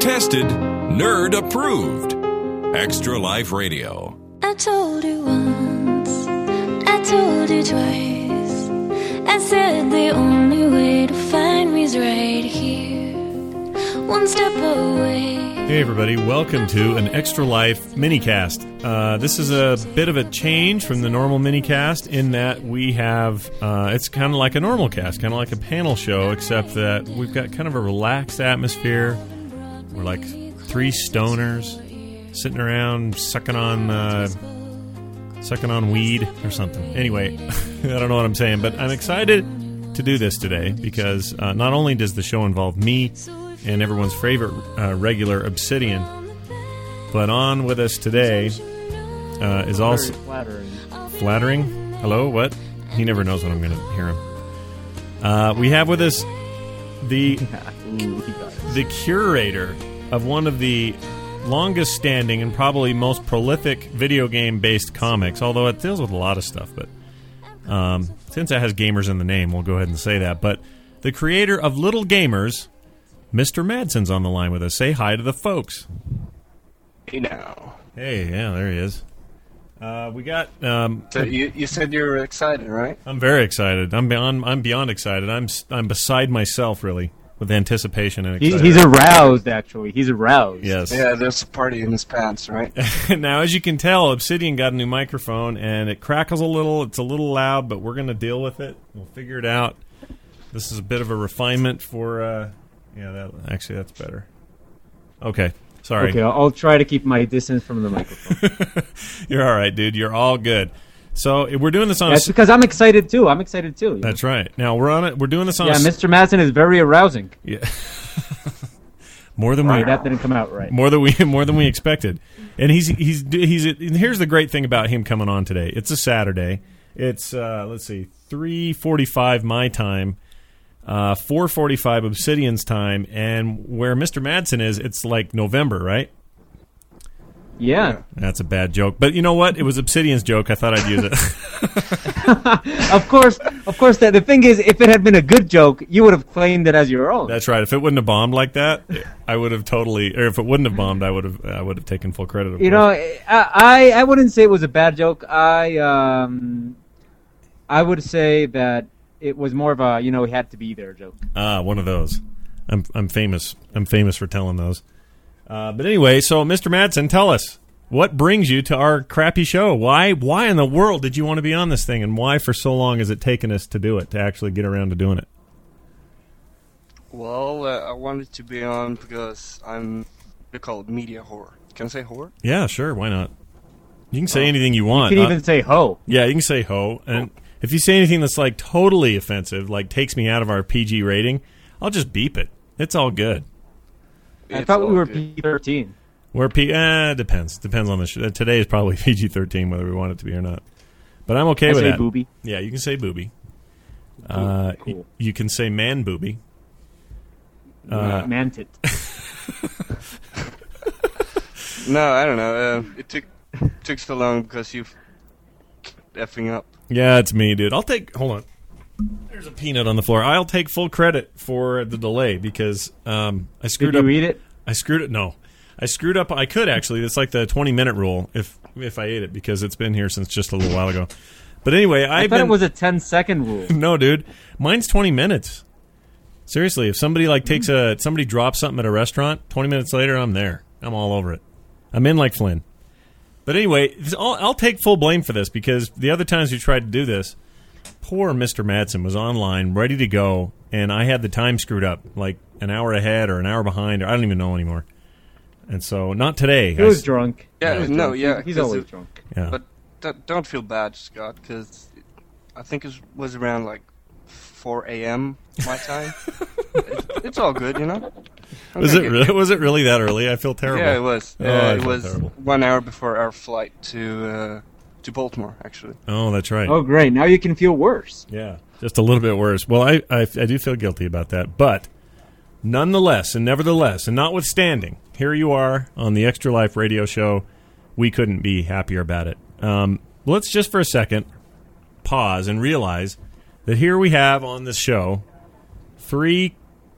tested, nerd approved. Extra Life Radio. I told you once, I told you twice. I said the only way to find me is right here, one step away. Hey everybody, welcome to an Extra Life minicast. This is a bit of a change from the normal minicast in that we have, it's kind of like a normal cast, kind of like a panel show, except that we've got kind of a relaxed atmosphere. We're like three stoners sitting around sucking on weed or something. Anyway, I don't know what I'm saying, but I'm excited to do this today because not only does the show involve me and everyone's favorite regular Obsidian, but on with us today is also... Flattering? Hello? What? He never knows when I'm going to hear him. We have with us the curator of one of the longest standing and probably most prolific video game based comics, although it deals with a lot of stuff, but since it has gamers in the name, we'll go ahead and say that. But the creator of Little Gamers, Mr. Madsen's on the line with us. Say hi to the folks. Hey now. Hey, yeah, there he is. We got. So you said you were excited, right? I'm very excited. I'm beyond excited. I'm beside myself, really, with anticipation and excitement. He's aroused, actually. He's aroused. Yes. Yeah, there's a party in his pants, right? Now, as you can tell, Obsidian got a new microphone, and it crackles a little. It's a little loud, but we're going to deal with it. We'll figure it out. This is a bit of a refinement for. Yeah, that's better. Okay, sorry. Okay, I'll try to keep my distance from the microphone. You're all right, dude. You're all good. So we're doing this on. That's because I'm excited too. That's right. Now we're on it. We're doing this on. Yeah, Mr. Madsen is very arousing. Yeah. More than that didn't come out right. More than we expected. And he's and here's the great thing about him coming on today. It's a Saturday. It's 3:45 my time. 4:45 Obsidian's time, and where Mr. Madsen is, it's like November, right? Yeah. That's a bad joke, but you know what? It was Obsidian's joke. I thought I'd use it. Of course. The thing is, if it had been a good joke, you would have claimed it as your own. That's right. If it wouldn't have bombed like that, I would have totally. Or if it wouldn't have bombed, I would have taken full credit. You know, I wouldn't say it was a bad joke. I would say that it was more of a, he had to be there joke. One of those. I'm famous. I'm famous for telling those. But anyway, so Mr. Madsen, tell us, what brings you to our crappy show? Why in the world did you want to be on this thing, and why for so long has it taken us to do it, to actually get around to doing it? Well, I wanted to be on because they call it media whore. Can I say whore? Yeah, sure. Why not? You can say anything you want. You can even say ho. Yeah, you can say ho, and if you say anything that's like totally offensive, like takes me out of our PG rating, I'll just beep it. It's all good. I thought we were PG-13. We're depends. Depends on the show. Today is probably PG-13, whether we want it to be or not. But I'm okay with that. Say booby. Yeah, you can say booby. Cool. You can say man booby. Man tit. No, I don't know. It took so long because you've effing up. Yeah, it's me, dude. Hold on. There's a peanut on the floor. I'll take full credit for the delay because I screwed up. Did you eat it? I screwed it. No. I screwed up. I could actually. It's like the 20-minute rule if I ate it because it's been here since just a little while ago. But anyway, I thought it was a 10-second rule. No, dude. Mine's 20 minutes. Seriously, if somebody somebody drops something at a restaurant, 20 minutes later, I'm there. I'm all over it. I'm in like Flynn. But anyway, I'll take full blame for this because the other times you tried to do this, poor Mr. Madsen was online, ready to go, and I had the time screwed up, like an hour ahead or an hour behind, or I don't even know anymore. And so, not today. He was drunk. Yeah, he's always drunk. Yeah. But don't feel bad, Scott, because I think it was around like 4 a.m. my time. It's all good, Was it really that early? I feel terrible. Yeah, it was. I it feel was terrible. 1 hour before our flight to Baltimore, actually. Oh, that's right. Oh, great. Now you can feel worse. Yeah, just a little bit worse. Well, I do feel guilty about that. But nonetheless and nevertheless and notwithstanding, here you are on the Extra Life radio show. We couldn't be happier about it. Let's just for a second pause and realize that here we have on this show three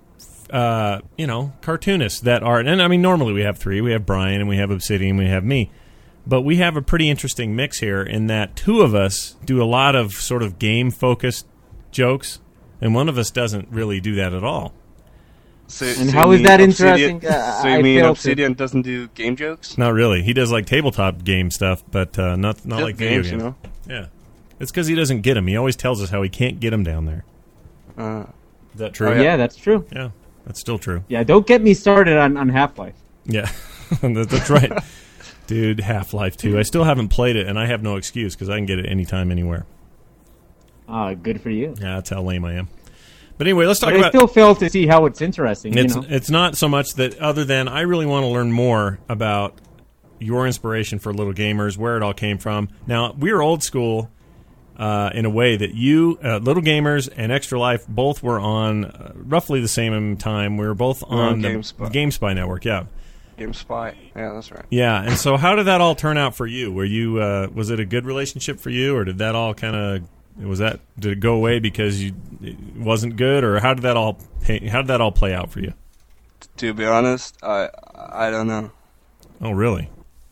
cartoonists that are, and I mean, normally we have three. We have Brian, and we have Obsidian, we have me. But we have a pretty interesting mix here in that two of us do a lot of sort of game-focused jokes, and one of us doesn't really do that at all. And how is that interesting? So you mean Obsidian doesn't do game jokes? Not really. He does like tabletop game stuff, but not like video games. You know? Yeah, it's because he doesn't get them. He always tells us how he can't get them down there. Is that true? Yeah, that's true. Yeah, that's still true. Yeah, don't get me started on Half-Life. Yeah, that's right. Dude, Half-Life 2. I still haven't played it, and I have no excuse because I can get it anytime, anywhere. Good for you. Yeah, that's how lame I am. But anyway, let's talk about... I still fail to see how it's interesting. It's not so much that other than I really want to learn more about your inspiration for Little Gamers, where it all came from. Now, we're old school in a way that you, Little Gamers and Extra Life, both were on roughly the same time. We were both on the GameSpy network, yeah. GameSpy, yeah, that's right. Yeah, and so how did that all turn out for you? Were you was it a good relationship for you, or did that all kind of did it go away because it wasn't good, or how did that all play out for you? To be honest, I don't know. Oh, really?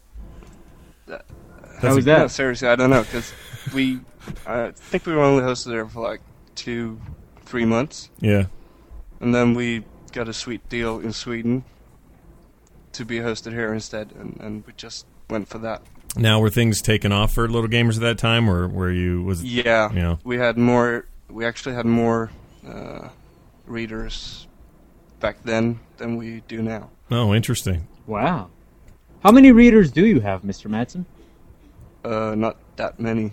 How was that? No, seriously, I don't know because I think we were only hosted there for like 2-3 months. Yeah, and then we got a sweet deal in Sweden to be hosted here instead, and we just went for that. Now, were things taken off for Little Gamers at that time, or were you? Yeah, you know? We had more. We actually had more readers back then than we do now. Oh, interesting. Wow. How many readers do you have, Mr. Madsen? Not that many.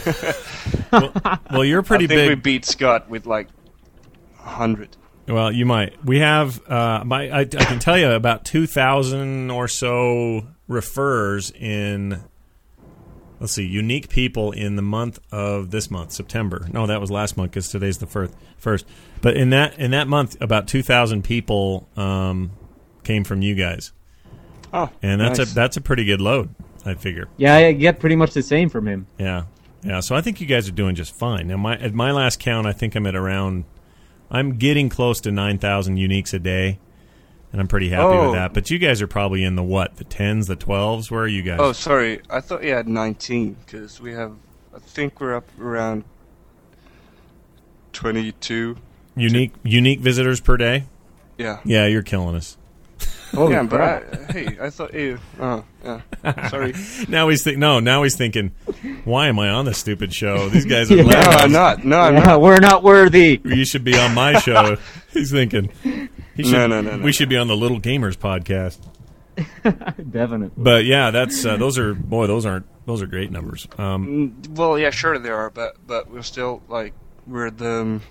well, you're pretty big. I think we beat Scott with like 100. Well, you might. We have, I can tell you about 2,000 or so refers in, let's see, unique people in the month of this month, September. No, that was last month because today's the first. But in that month, about 2,000 people came from you guys. Oh, and nice. that's a pretty good load, I figure. Yeah, I get pretty much the same from him. Yeah. So I think you guys are doing just fine. Now, at my last count, I think I'm at around... I'm getting close to 9,000 uniques a day, and I'm pretty happy with that. But you guys are probably in the 10s, the 12s? Where are you guys? Oh, sorry. I thought you had 19, because we have... I think we're up around 22. Unique visitors per day? Yeah. Yeah, you're killing us. Yeah, but I thought you... Oh, yeah. Sorry. Now he's thinking, why am I on this stupid show? These guys are... No, I'm not. No, I'm not. We're not worthy. You should be on my show. He's thinking. No. We should be on the Little Gamers podcast. Definitely. But yeah, that's those are great numbers. Well, yeah, sure they are, but we're still we're the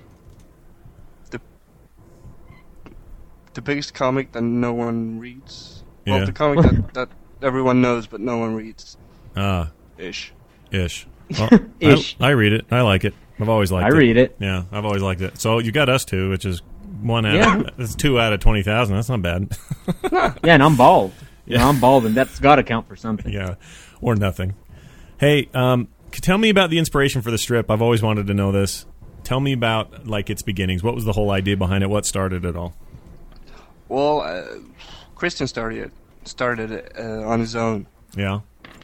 biggest comic that no one reads. Yeah. Well, the comic that everyone knows but no one reads. Ish. Well, Ish. I read it. I like it. I've always liked it. I read it. Yeah, I've always liked it. So you got us two, which is that's 2 out of 20,000. That's not bad. Yeah, and I'm bald. Yeah, I'm bald, and that's got to count for something. Yeah, or nothing. Hey, tell me about the inspiration for the strip. I've always wanted to know this. Tell me about its beginnings. What was the whole idea behind it? What started it all? Well, Christian started it on his own. Yeah.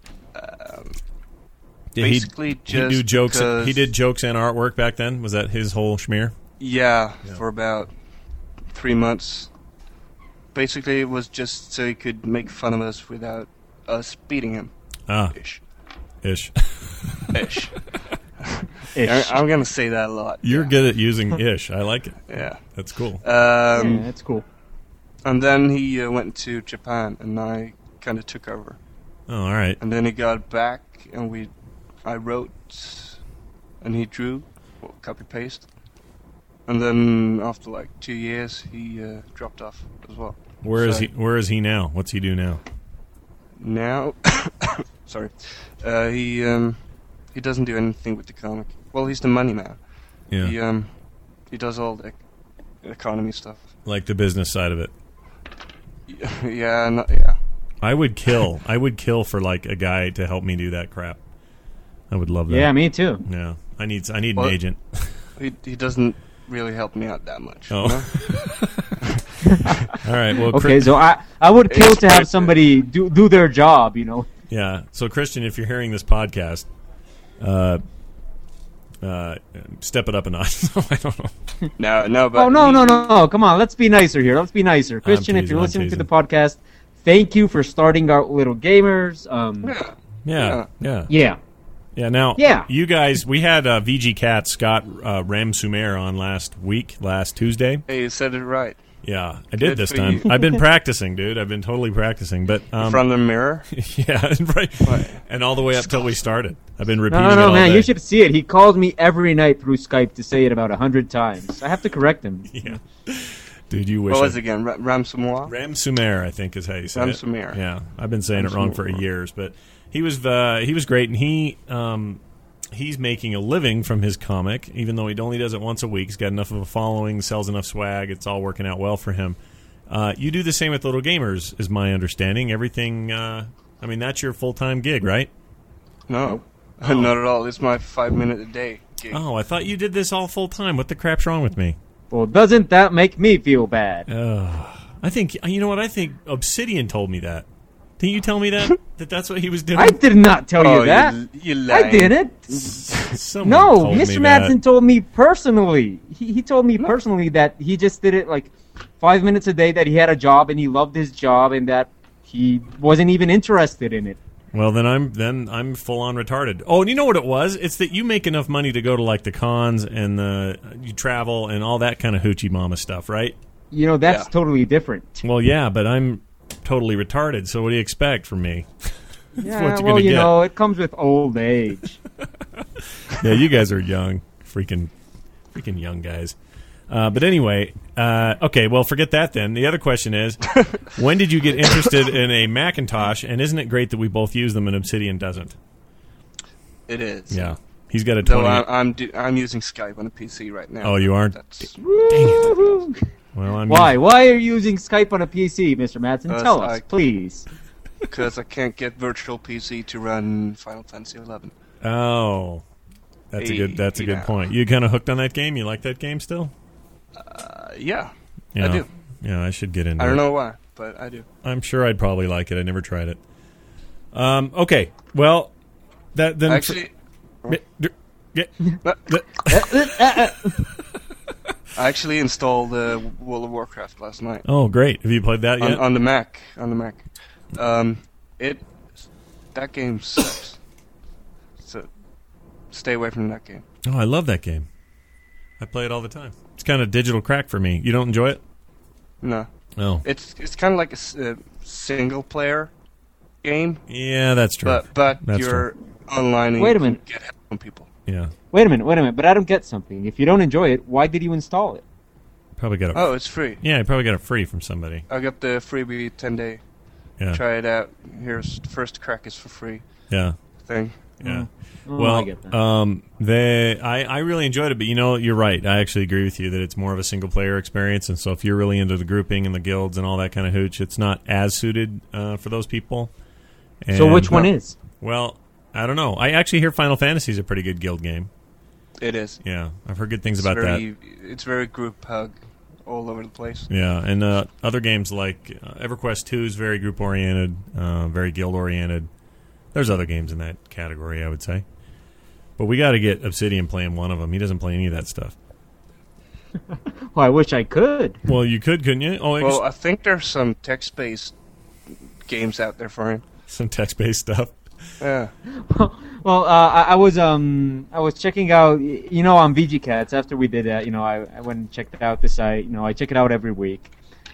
Basically, just he do jokes. because... He did jokes and artwork back then. Was that his whole schmear? Yeah, for about 3 months. Basically, it was just so he could make fun of us without us beating him. Ish. Ish. I'm gonna say that a lot. You're good at using ish. I like it. Yeah, that's cool. Yeah, that's cool. And then he went to Japan, and I kind of took over. Oh, all right. And then he got back, and I wrote, and he drew, copy paste. And then after 2 years, he dropped off as well. Where is he now? What's he do now? Now, sorry, he doesn't do anything with the comic. Well, he's the money man. Yeah. He does all the economy stuff. Like the business side of it. Yeah. I would kill for a guy to help me do that crap. I would love that. Yeah, me too. Yeah, I need an agent. He doesn't really help me out that much. Oh. You know? All right. Well, Okay, so I would kill to have somebody do their job, you know. Yeah. So, Christian, if you're hearing this podcast, step it up a notch. I don't know. No, but No. Come on, let's be nicer here. Let's be nicer. Christian, if you're listening to the podcast, thank you for starting our little gamers. Yeah. Now, you guys, we had VG Cat Scott Ramsumer on last Tuesday. Hey, you said it right. Yeah, I did Good this for time. you. I've been practicing, dude. I've been totally practicing. But In front of the mirror? yeah, right. And all the way up till we started. I've been repeating it No, all man, day. you should see it. He calls me every night through Skype to say it about 100 times. I have to correct him. Yeah. Dude, you wish. What was it again? Ramsumer? Ramsumer, I think, is how you say it. Ramsumer. Yeah, I've been saying it wrong for years, but he was great, and he's making a living from his comic, even though he only does it once a week. He's got enough of a following, sells enough swag. It's all working out well for him. You do the same with Little Gamers, is my understanding. Everything. That's your full-time gig, right? No, not at all. It's my 5-minute a day gig. Oh, I thought you did this all full-time. What the crap's wrong with me? Well, doesn't that make me feel bad? I think, you know what? I think Obsidian told me that. Didn't you tell me that? That's what he was doing? I did not tell you that. You lying. I didn't. Someone No, told Mr. me Madsen told me personally. He told me personally that he just did it like 5 minutes a day, that he had a job and he loved his job and that he wasn't even interested in it. Well, then I'm full on retarded. Oh, and you know what it was? It's that you make enough money to go to like the cons and you travel and all that kind of hoochie mama stuff, right? You know, that's totally different. Well, yeah, but I'm totally retarded. So what do you expect from me? Yeah, What you well, gonna you get? know, it comes with old age. Yeah, you guys are young, freaking young guys. But anyway, okay, well, forget that then. The other question is, when did you get interested in a Macintosh, and isn't it great that we both use them and Obsidian doesn't? It is. Yeah. He's got a Though 20... I'm using Skype on a PC right now. Oh, you aren't? That's Woo-hoo. Well, I'm Why? Why are you using Skype on a PC, Mr. Madsen? Tell us, please. because I can't get Virtual PC to run Final Fantasy 11. Oh. That's a good Yeah. point. You kind of hooked on that game? You like that game still? Yeah, Yeah. I do. Yeah, I should get into it. I don't know why, but I do. I'm sure I'd probably like it. I never tried it. Okay. Well, that then Actually, I actually installed World of Warcraft last night Oh, great. Have you played that yet? on the Mac. That game sucks. So stay away from that game. Oh, I love that game. I play it all the time. It's kind of digital crack for me. You don't enjoy it? No, Oh. it's kind of like a single player game, Yeah, that's true. but That's you're online and Wait a you can minute. get help from people. Yeah. Wait a minute. But I don't get something. If you don't enjoy it, why did you install it? Probably got it. Oh, it's free. Yeah, you probably got it free from somebody. I got the freebie 10-day. Yeah. Try it out. Here's the first crack is for free Yeah. thing. Yeah. Oh, Well, I get that. I really enjoyed it, but you know, you're right. I actually agree with you that it's more of a single player experience, and so if you're really into the grouping and the guilds and all that kind of hooch, it's not as suited for those people. And, So which one is? Well, I don't know. I actually hear Final Fantasy is a pretty good guild game. It is. Yeah, I've heard good things about that. It's very group hug all over the place. Yeah, and other games like EverQuest 2 is very group oriented, very guild oriented. There's other games in that category, I would say. But we got to get Obsidian playing one of them. He doesn't play any of that stuff. Well, I wish I could. Well, you could, couldn't you? Oh, Well, I think there's some text-based games out there for him. some text-based stuff. Yeah. Well, I was checking out, you know, on VG Cats after we did that. You know, I went and checked out the site. You know, I check it out every week,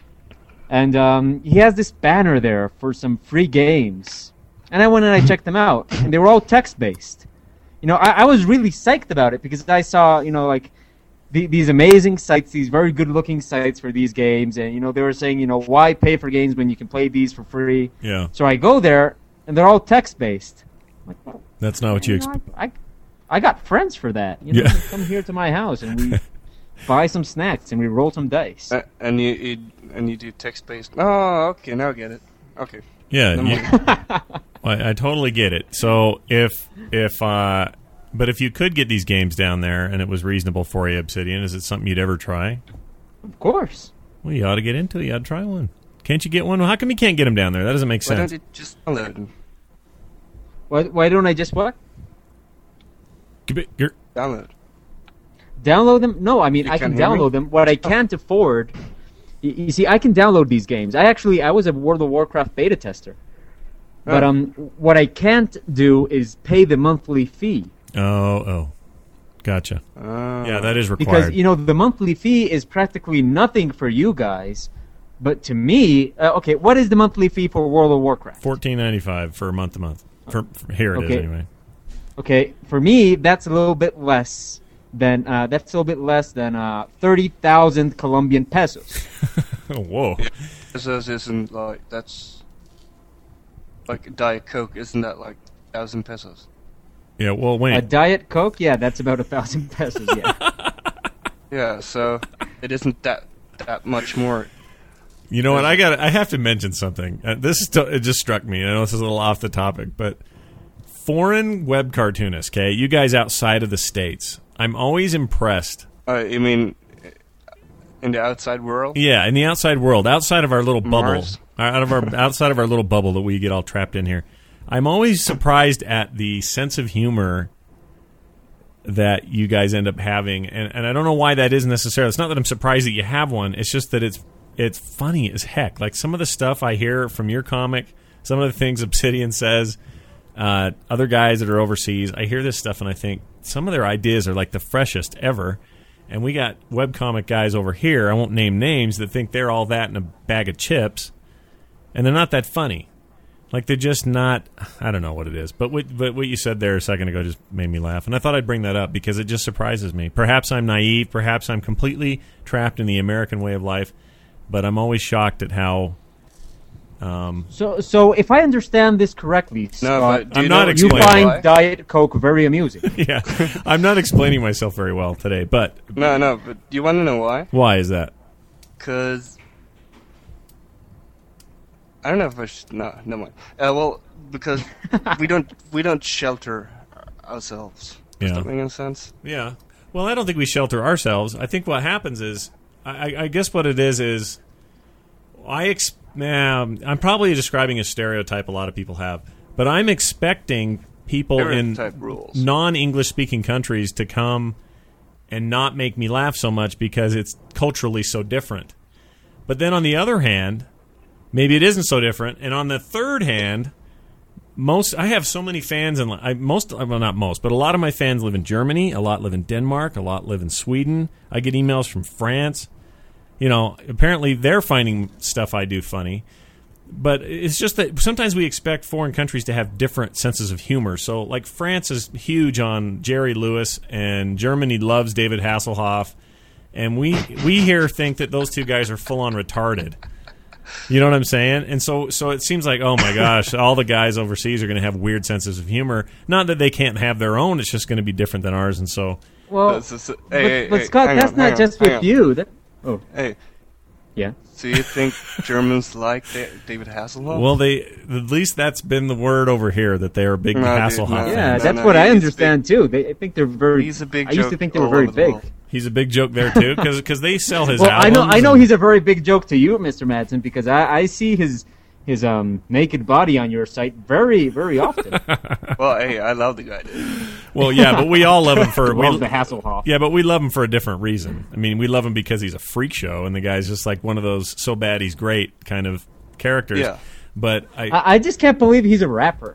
and he has this banner there for some free games, and I went and I checked them out, and they were all text based. You know, I was really psyched about it because I saw, you know, like these amazing sites, these very good looking sites for these games, and you know, they were saying, you know, why pay for games when you can play these for free? Yeah. So I go there, and they're all text based. Like, well, That's not what you know, expect. I got friends for that. You know, Yeah. they come here to my house and we buy some snacks and we roll some dice. And you do text-based. Oh, okay, now I get it. Okay. Yeah, Then I totally get it. So but if you could get these games down there and it was reasonable for you, Obsidian, is it something you'd ever try? Of course. Well, you ought to get into it. You ought to try one. Can't you get one? How come you can't get them down there? That doesn't make Why sense. don't you just download them? Why don't I just what? Download. Download them? No, I mean, You I can can't hear me? download them. What I can't afford... You see, I can download these games. I was a World of Warcraft beta tester. But what I can't do is pay the monthly fee. Oh. Gotcha. Yeah, that is required. Because, the monthly fee is practically nothing for you guys. But to me... okay, what is the monthly fee for World of Warcraft? $14.95 for month to month. For here it is anyway. Okay, for me, that's a little bit less than 30,000 Colombian pesos. Whoa. Pesos isn't like, that's like Diet Coke, isn't that like 1,000 pesos? Yeah, well, wait. A Diet Coke? Yeah, that's about 1,000 pesos, yeah. Yeah, so it isn't that much more. You know what? I have to mention something. It just struck me. I know this is a little off the topic, but foreign web cartoonists, okay, you guys outside of the States, I'm always impressed. You mean in the outside world? Yeah, in the outside world, outside of our little bubble, Mars? outside of our little bubble that we get all trapped in here. I'm always surprised at the sense of humor that you guys end up having, and I don't know why that is necessarily. It's not that I'm surprised that you have one. It's just that it's funny as heck. Like some of the stuff I hear from your comic, some of the things Obsidian says, other guys that are overseas, I hear this stuff and I think some of their ideas are like the freshest ever. And we got webcomic guys over here, I won't name names, that think they're all that in a bag of chips, and they're not that funny. Like they're just not. I don't know what it is, but what you said there a second ago just made me laugh, and I thought I'd bring that up because it just surprises me. Perhaps I'm naive, perhaps I'm completely trapped in the American way of life, but I'm always shocked at how. So if I understand this correctly, Scott, but do I'm you not know- you explaining. find why? Diet Coke very amusing. Yeah, I'm not explaining myself very well today, but No, but do you want to know why? why is that? Because I don't know if I should. No, never mind. Well, because we don't shelter ourselves. Does Yeah. that make any sense? Yeah. Well, I don't think we shelter ourselves. I think what happens is, I guess what it is I'm probably describing a stereotype a lot of people have, but I'm expecting people in Stereotype rules. non-English speaking countries to come and not make me laugh so much because it's culturally so different. But then on the other hand, maybe it isn't so different. And on the third hand, I have so many fans, and not most, but a lot of my fans live in Germany, a lot live in Denmark, a lot live in Sweden. I get emails from France. Apparently they're finding stuff I do funny. But it's just that sometimes we expect foreign countries to have different senses of humor. So, like, France is huge on Jerry Lewis, and Germany loves David Hasselhoff. And we here think that those two guys are full-on retarded. You know what I'm saying? And so it seems like, oh, my gosh, all the guys overseas are going to have weird senses of humor. Not that they can't have their own. It's just going to be different than ours. And so... Well, Hey, but Scott, hang that's on, not hang on, just hang with on. you. Hey, Yeah. so you think Germans like David Hasselhoff? Well, at least that's been the word over here, that they are big No, dude, Hasselhoff no. fans. Yeah, no, that's no, what I he's understand too. I think they're very. He's a big I used to joke think they were all very over the big. world. He's a big joke there, too, because they sell his Well, albums. I know and- he's a very big joke to you, Mr. Madsen, because I see his naked body on your site very, very often. Well, hey, I love the guy, dude. Well, yeah, but we all love him for... Love the Hasselhoff. Yeah, but we love him for a different reason. I mean, we love him because he's a freak show, and the guy's just like one of those so bad he's great kind of characters. Yeah. But I just can't believe he's a rapper.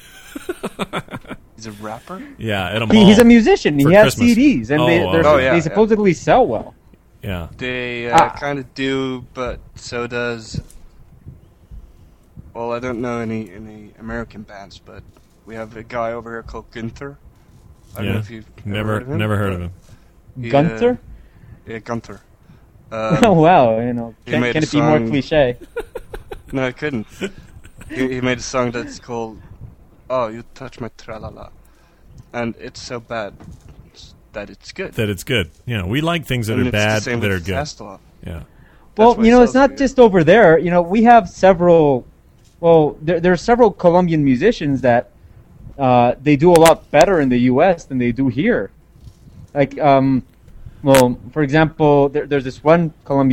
He's a rapper? yeah, at a mall. He's a musician. For He has Christmas. CDs, and Oh, yeah, they yeah. supposedly sell well. Yeah. They Ah. kind of do, but so does. Well, I don't know any American bands, but we have a guy over here called Gunther. I don't know if you've Never heard of him. heard of him. He, Gunther? Yeah, Gunther. Oh wow, he can made it a be more song- cliche? No, I couldn't. he made a song that's called "Oh, You Touch My Tralala," and it's so bad that it's good. That it's good. We like things that And are it's the bad same that with are good. Hasselhoff. Yeah. Well, why it it's sounds not good. just over there. We have several. Well, there are several Colombian musicians that they do a lot better in the U.S. than they do here. Like, for example, there's this one Colombian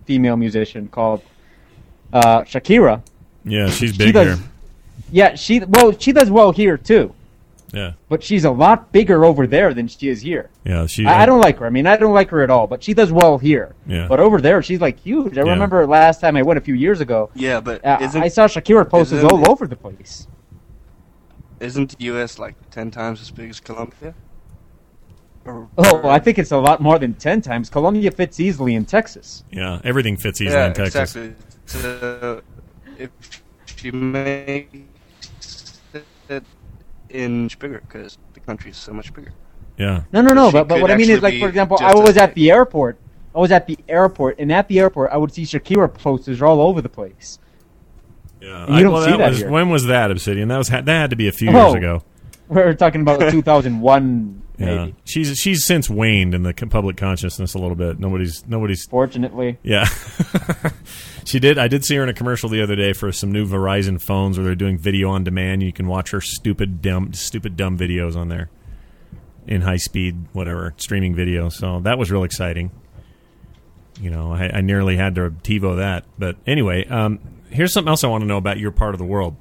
female musician called Shakira. Yeah, she's She big does, here. yeah, she does well here too, Yeah, but she's a lot bigger over there than she is here. yeah. She. I don't like her. I mean, I don't like her at all, but she does well here. Yeah. But over there, she's like huge. I Yeah. remember last time I went a few years ago. Yeah, but I saw Shakira posters isn't- all over the place. isn't the U.S. like 10 times as big as Colombia? Oh, I think it's a lot more than 10 times. Colombia fits easily in Texas. Yeah, everything fits easily yeah, in Texas. exactly. So if she makes it inch bigger, because the country is so much bigger. Yeah, No. She But what could I mean is, actually like, for be example, just I was as at big. the airport. And at the airport, I would see Shakira posters all over the place. yeah. You don't see that was here. when was that, Obsidian? That had to be a few Oh. years ago. We're talking about 2001, Yeah, maybe. she's since waned in the public consciousness a little bit. Nobody's. Fortunately. Yeah, she did. I did see her in a commercial the other day for some new Verizon phones where they're doing video on demand. You can watch her stupid dumb videos on there in high speed, whatever streaming video. So that was real exciting. You know, I nearly had to TiVo that. But anyway, here's something else I want to know about your part of the world.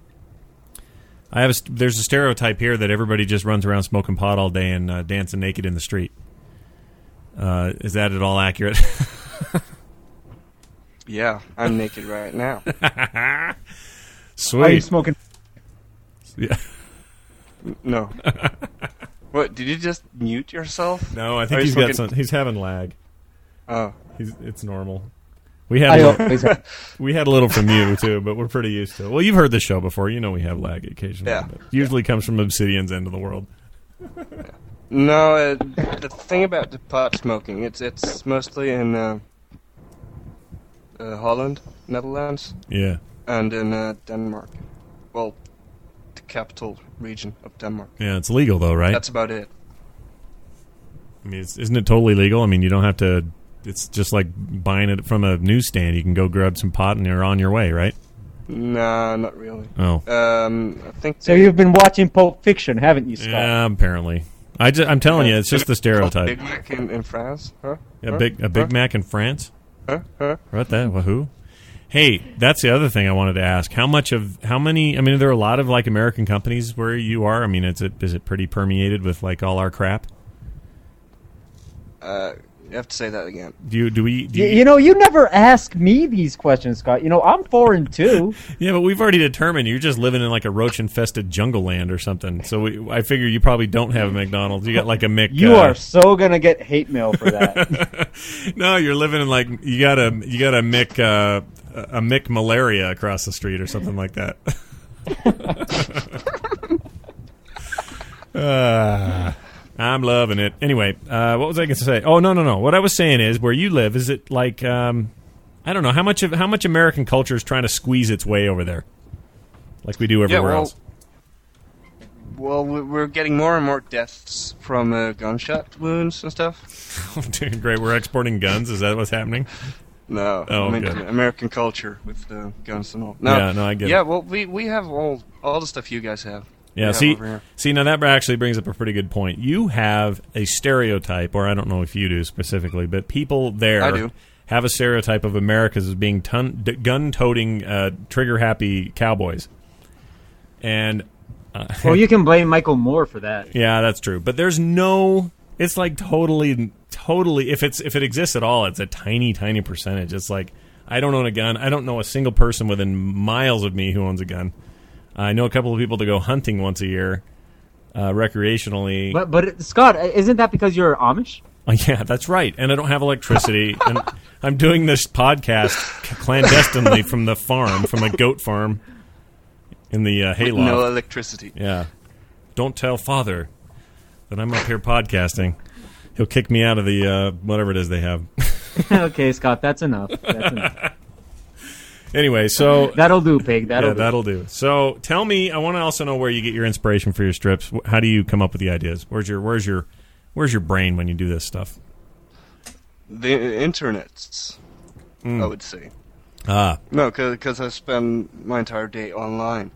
There's a stereotype here that everybody just runs around smoking pot all day and dancing naked in the street. Is that at all accurate? Yeah, I'm naked right now. Are you Sweet. smoking? Yeah. No. What, did you just mute yourself? No, I Are think you he's got smoking- he's having lag. Oh. It's normal. We I had always have. we had a little from you too, but we're pretty used to it. Well, you've heard this show before. You know we have lag occasionally. Yeah. But usually comes from Obsidian's end of the world. No, the thing about the pot smoking, it's mostly in Holland, Netherlands, Yeah. and in Denmark. Well, the capital region of Denmark. Yeah, it's legal though, right? That's about it. I mean, isn't it totally legal? I mean, you don't have to. It's just like buying it from a newsstand. You can go grab some pot and you're on your way, right? Nah, not really. Oh, I think So you've been watching Pulp Fiction, haven't you, Scott? yeah. Apparently, I'm telling you, it's just the stereotype. Big Mac in France, huh? A Big Mac in France. Huh? What that? Wahoo! Hey, that's the other thing I wanted to ask. How many? I mean, there are a lot of like American companies where you are. I mean, is it pretty permeated with like all our crap? You have to say that again. You know, you never ask me these questions, Scott. You know, I'm foreign too. Yeah, but we've already determined you're just living in like a roach-infested jungle land or something. So I figure you probably don't have a McDonald's. You got like a Mick. You are so gonna get hate mail for that. No, you're living in like you got a Mick malaria across the street or something like that. I'm loving it. Anyway, what was I going to say? Oh, no. What I was saying is, where you live, is it like I don't know how much American culture is trying to squeeze its way over there, like we do everywhere else. Well, we're getting more and more deaths from gunshot wounds and stuff. Great, we're exporting guns. Is that what's happening? No, Oh, I mean good. American culture with guns and all. Yeah, no, I get it. Yeah, well, we have all the stuff you guys have. Yeah, We have over here. see, now that actually brings up a pretty good point. You have a stereotype, or I don't know if you do specifically, but people there I do. have a stereotype of Americans as being gun-toting, trigger-happy cowboys. And Well, you can blame Michael Moore for that. yeah, that's true. But there's no. It's like totally. If it exists at all, it's a tiny percentage. It's like I don't own a gun. I don't know a single person within miles of me who owns a gun. I know a couple of people that go hunting once a year, recreationally. But Scott, isn't that because you're Amish? Oh, yeah, that's right. And I don't have electricity. And I'm doing this podcast clandestinely from the farm, from a goat farm in the hayloft. No electricity. Yeah. Don't tell Father that I'm up here podcasting. He'll kick me out of the whatever it is they have. Okay, Scott, that's enough. That's enough. Anyway, so That'll do, pig. that'll do. So tell me, I want to also know where you get your inspiration for your strips. How do you come up with the ideas? Where's your brain when you do this stuff? The internet, I would say. Ah, No, because I spend my entire day online.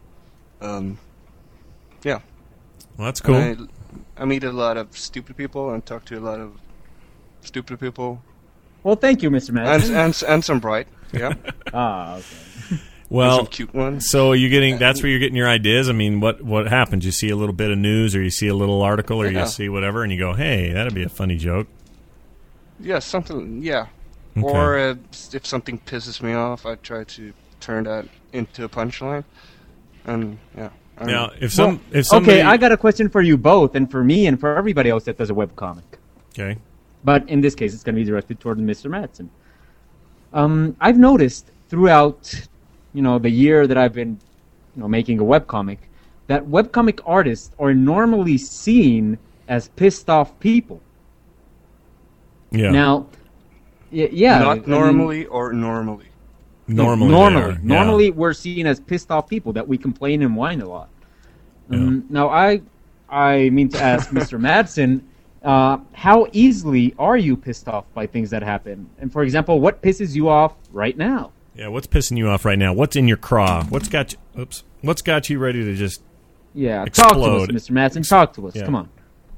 Yeah. well, that's cool. And I meet a lot of stupid people and talk to a lot of stupid people. Well, thank you, Mr. Madsen. and some bright. Yeah. Okay. Well, some cute ones. so you're getting that's where you're getting your ideas. I mean, what happens? You see a little bit of news, or you see a little article, or Yeah. you see whatever, and you go, "Hey, that'd be a funny joke." Yeah, something. Yeah. Okay. Or if something pisses me off, I try to turn that into a punchline. And yeah. Now, if Well, somebody, okay, I got a question for you both, and for me, and for everybody else that does a webcomic. okay, But in this case, it's going to be directed toward Mr. Madsen. I've noticed throughout, the year that I've been, making a webcomic, that webcomic artists are normally seen as pissed off people. yeah, Now, yeah, not normally or normally. normally, normally, they are, yeah. normally we're seen as pissed off people that we complain and whine a lot. Now, I mean to ask Mr. Madsen, how easily are you pissed off by things that happen? And for example, what pisses you off right now? Yeah, what's pissing you off right now? What's in your craw? What's got you? Oops, what's got you ready to just? Yeah, Explode. talk to us, Mr. Madsen. Talk to us. Yeah. Come on.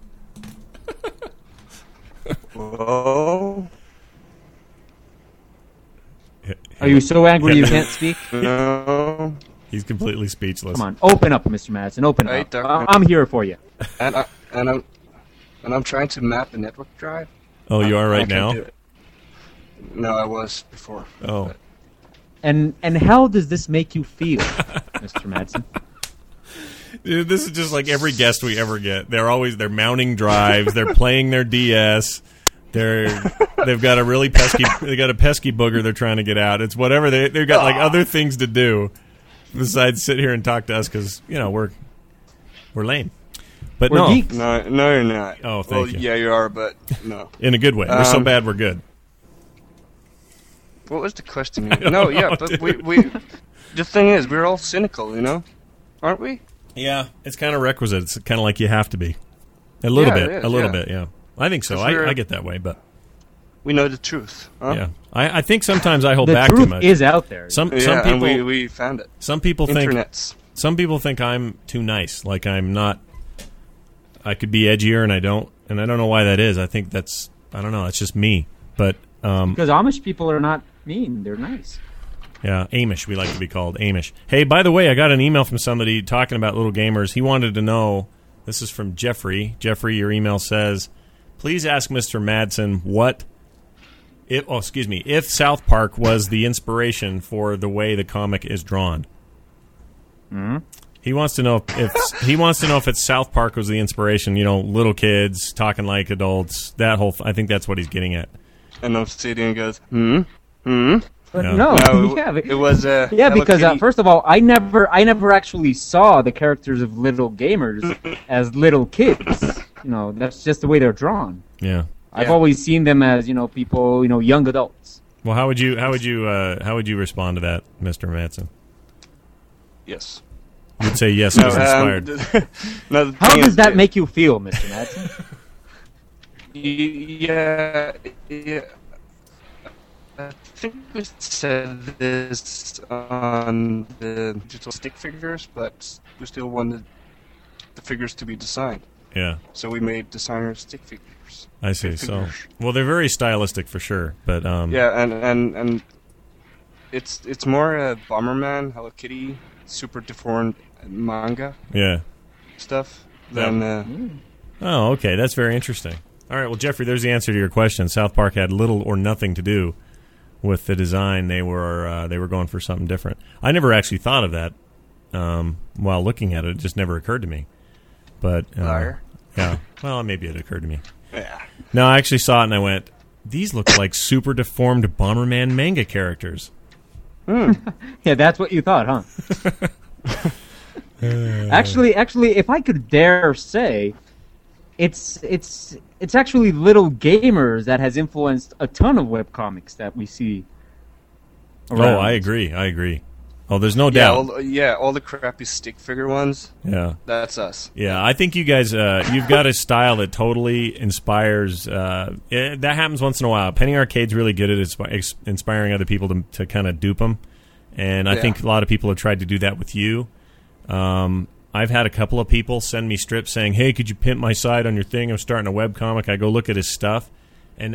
Whoa. Are you so angry you can't speak? No. He's completely speechless. Come on, open up, Mr. Madsen. Open Hey, up. Doctor. I'm here for you. And I'm trying to map the network drive. Oh, you are I right can't now. do it. No, I was before. Oh, And how does this make you feel, Mr. Madsen? dude, this is just like every guest we ever get. They're mounting drives. They're playing their DS. They've got a really pesky. They got a pesky booger they're trying to get out. It's whatever they've got like other things to do besides sit here and talk to us because we're lame. But We're no, geeks. No, you're not. Oh, thank well, you. Yeah, you are, but no. in a good way. We're so Um, bad we're good. What was the question? No, yeah, but we. The thing is, we're all cynical, aren't we? Yeah, it's kind of requisite. It's kind of like you have to be a little Yeah, bit, it is, a little yeah. bit. Yeah, I think so. 'Cause we're- I get that way, but We know the truth. Huh? yeah, I think sometimes I hold The back too truth much. is out there. Some Yeah, and people we found it. some people think Internets. some people think I'm too nice, like I'm not. I could be edgier, and I don't know why that is. I think I don't know. It's just me. But Because Amish people are not mean; they're nice. yeah, Amish. We like to be called Amish. Hey, by the way, I got an email from somebody talking about little gamers. He wanted to know. This is from Jeffrey. Jeffrey, your email says, "Please ask Mr. Madsen if South Park was the inspiration for the way the comic is drawn." Mm-hmm. He wants to know if it's South Park was the inspiration. Little kids talking like adults. That whole. I think that's what he's getting at. And I'm sitting and goes, But Yeah. no, No, yeah, it was yeah, Hello because Kitty. first of all, I never actually saw the characters of little gamers as little kids. That's just the way they're drawn. Yeah. I've Yeah. always seen them as people, young adults. Well, how would you respond to that, Mr. Madsen? Yes. You'd say yes, I was inspired. No, the How thing does is, that make you feel, Mr. Madsen? Yeah. I think we said this on the digital stick figures, but we still wanted the figures to be designed. Yeah, So we made designer stick figures. I see. So, Figures. well, they're very stylistic for sure, but Yeah, and it's more a Bomberman, Hello Kitty, super deformed manga yeah. stuff than Oh, okay, that's very interesting. All right, well, Jeffrey, there's the answer to your question. South Park had little or nothing to do with the design. They were going for something different. I never actually thought of that while looking at it. It just never occurred to me. But Liar. yeah, well, maybe it occurred to me. yeah. No, I actually saw it and I went, these look like super deformed Bomberman manga characters. Yeah, that's what you thought, huh? Actually, if I could dare say, it's actually Little Gamers that has influenced a ton of webcomics that we see around. Oh, I agree. Oh, there's no Yeah, doubt. all the crappy stick figure ones. Yeah. That's us. Yeah, I think you guys, you've got a style that totally inspires. That happens once in a while. Penny Arcade's really good at inspiring other people to kind of dupe them. And I Yeah. think a lot of people have tried to do that with you. I've had a couple of people send me strips saying, hey, could you pimp my side on your thing? I'm starting a webcomic. I go look at his stuff. And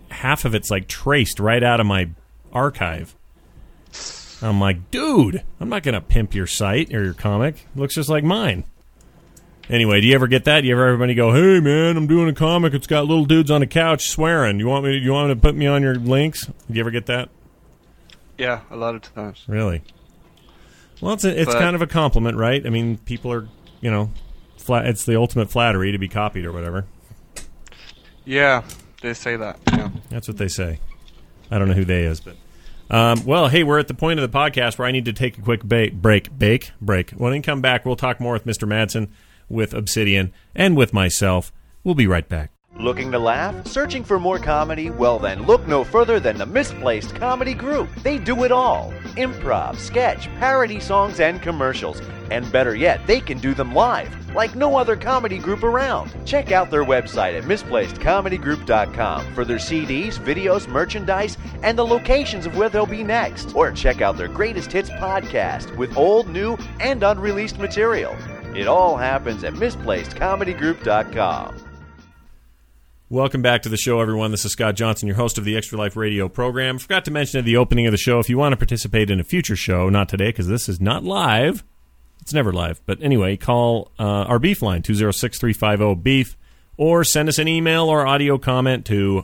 half of it's like traced right out of my archive. I'm like, dude, I'm not going to pimp your site or your comic. It looks just like mine. Anyway, do you ever get that? Do you ever everybody go, hey, man, I'm doing a comic. It's got little dudes on the couch swearing. You want to put me on your links? Do you ever get that? Yeah, a lot of times. Really? Well, it's kind of a compliment, right? I mean, people are, it's the ultimate flattery to be copied or whatever. Yeah, they say that. Yeah. That's what they say. I don't know who they is, but... well, hey, we're at the point of the podcast where I need to take a quick break. When we come back, we'll talk more with Mr. Madsen, with Obsidian, and with myself. We'll be right back. Looking to laugh? Searching for more comedy? Well, then look no further than the Misplaced Comedy Group. They do it all. Improv, sketch, parody songs, and commercials. And better yet, they can do them live, like no other comedy group around. Check out their website at misplacedcomedygroup.com for their CDs, videos, merchandise, and the locations of where they'll be next. Or check out their Greatest Hits podcast with old, new, and unreleased material. It all happens at misplacedcomedygroup.com. Welcome back to the show, everyone. This is Scott Johnson, your host of the Extra Life Radio program. Forgot to mention at the opening of the show, if you want to participate in a future show, not today because this is not live. It's never live. But anyway, call our Beef line, 206-350-BEEF, or send us an email or audio comment to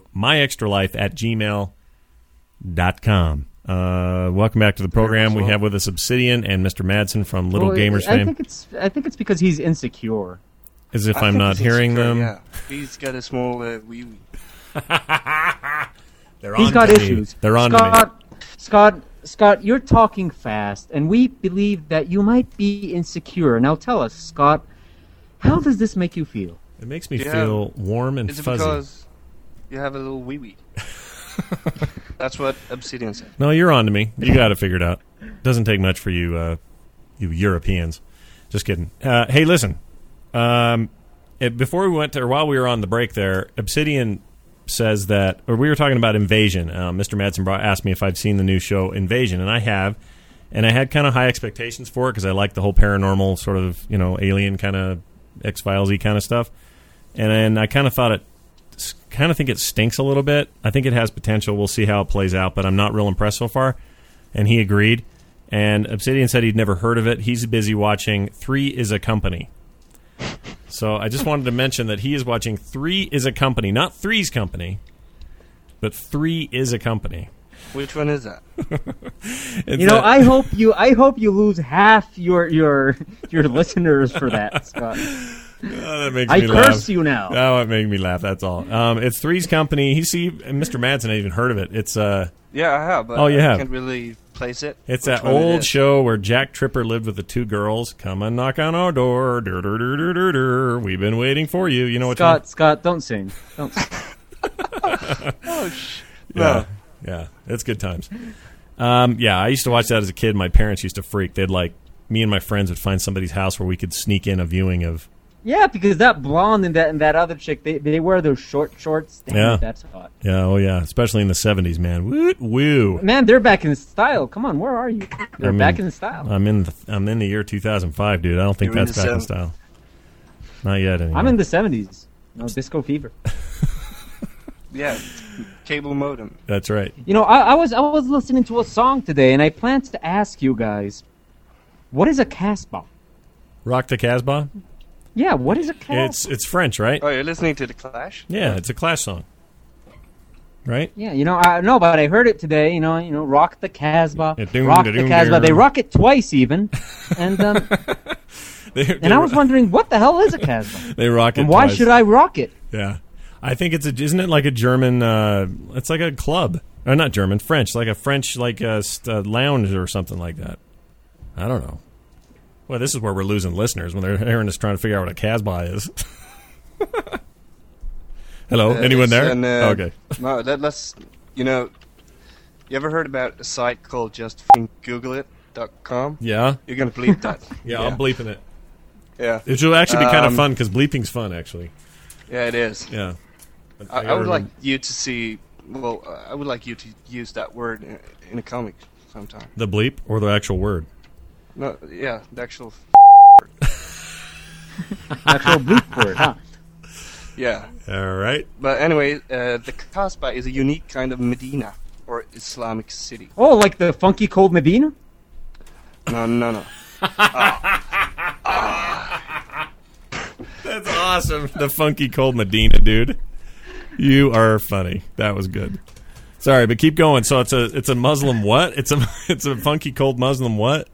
myextralife@gmail.com. Welcome back to the program. We have with us Obsidian and Mr. Madsen from Little Gamers fame. I think it's because he's insecure. As if I'm not hearing them. Yeah, he's got a small wee. He's got issues. They're on to me. Scott, you're talking fast, and we believe that you might be insecure. Now tell us, Scott, how does this make you feel? It makes me feel warm and fuzzy. Is it because you have a little wee? That's what Obsidian said. No, you're on to me. You got it figured out. Doesn't take much for you, you Europeans. Just kidding. Hey, listen. Before we went to, or while we were on the break there, Obsidian says that, or we were talking about Invasion. Mr. Madsen asked me if I've seen the new show Invasion, and I have. And I had kind of high expectations for it because I like the whole paranormal sort of, alien kind of X-Files-y kind of stuff. And I kind of think it stinks a little bit. I think it has potential. We'll see how it plays out, but I'm not real impressed so far. And he agreed. And Obsidian said he'd never heard of it. He's busy watching 3 is a Company. So I just wanted to mention that he is watching 3 is a Company, not Three's Company, but 3 is a Company. Which one is that? I hope you lose half your listeners for that, Scott. That makes me laugh. I curse you now. Oh, it made me laugh. That's all. It's Three's Company. Mr. Madsen, I even heard of it. It's yeah, I have. But you have. I can't really place it. It's that old show where Jack Tripper lived with the 2 girls. Come and knock on our door. Dur, dur, dur, dur, dur, dur. We've been waiting for you. You know what? Scott, don't sing. Don't sing. Yeah, it's good times. I used to watch that as a kid. My parents used to freak. Me and my friends would find somebody's house where we could sneak in a viewing of. Yeah, because that blonde and that other chick, they wear those short shorts. Damn, that's hot. Yeah, oh yeah, especially in the 70s, man. Woo. Man, they're back in style. Come on, where are you? They're back in style. I'm in the year 2005, dude. I don't think that's back in style. Not yet, anyway. I'm in the 70s. No, disco fever. Yeah, cable modem. That's right. I was listening to a song today, and I planned to ask you guys, what is a Casbah? Rock the Casbah? Yeah, what is a Casbah? It's French, right? Oh, you're listening to The Clash? Yeah, it's a Clash song. Right? Yeah, I know, but I heard it today, rock the Casbah. Rock the Casbah. They rock it twice even. And and I was wondering, what the hell is a Casbah? They rock it and why twice. should I rock it? Yeah. I think isn't it like a German, it's like a club. Or not German, French. Like a French, lounge or something like that. I don't know. Well, this is where we're losing listeners when they're hearing us trying to figure out what a Casbah is. Hello? Anyone there? Okay. No, let's, you ever heard about a site called justgoogleit.com? Yeah. You're going to bleep that. Yeah, I'm bleeping it. Yeah. It should actually be kind of fun because bleeping's fun, actually. Yeah, it is. Yeah. I would like you to see, I would like you to use that word in a comic sometime. The bleep or the actual word? No, yeah, the actual actual bleep word, huh? Yeah. All right. But anyway, the Kasbah is a unique kind of Medina, or Islamic city. Oh, like the funky cold Medina? No. That's awesome. The funky cold Medina, dude. You are funny. That was good. Sorry, but keep going. So it's a Muslim what? It's a funky cold Muslim what?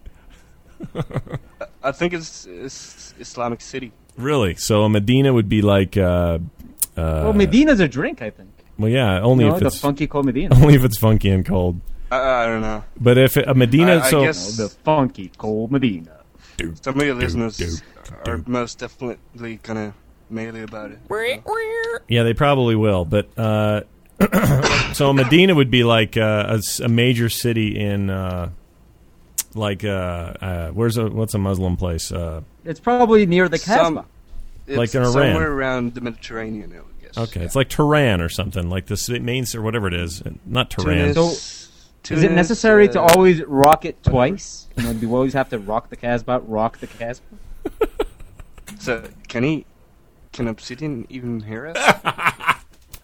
I think it's Islamic city. Really? So a Medina would be like Well, Medina's a drink, I think. well, yeah, only if the it's funky cold Medina. only if it's funky and cold. I don't know. But if a Medina, I so guess The funky cold Medina. some of your listeners are most definitely gonna melee about it. yeah, they probably will. But so Medina would be like a major city in what's a Muslim place? It's probably near the Some- Kasbah. It's Like in Iran. somewhere around the Mediterranean, I would guess. Okay, it's like Tehran or something, like the main or whatever it is. Not Tehran. Tunis, Is it necessary to always rock it twice? You know, do we always have to rock the Kasbah, rock the Kasbah? So can Obsidian even hear us?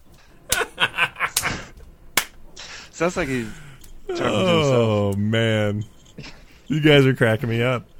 Sounds like he's talking to himself. Oh man, you guys are cracking me up.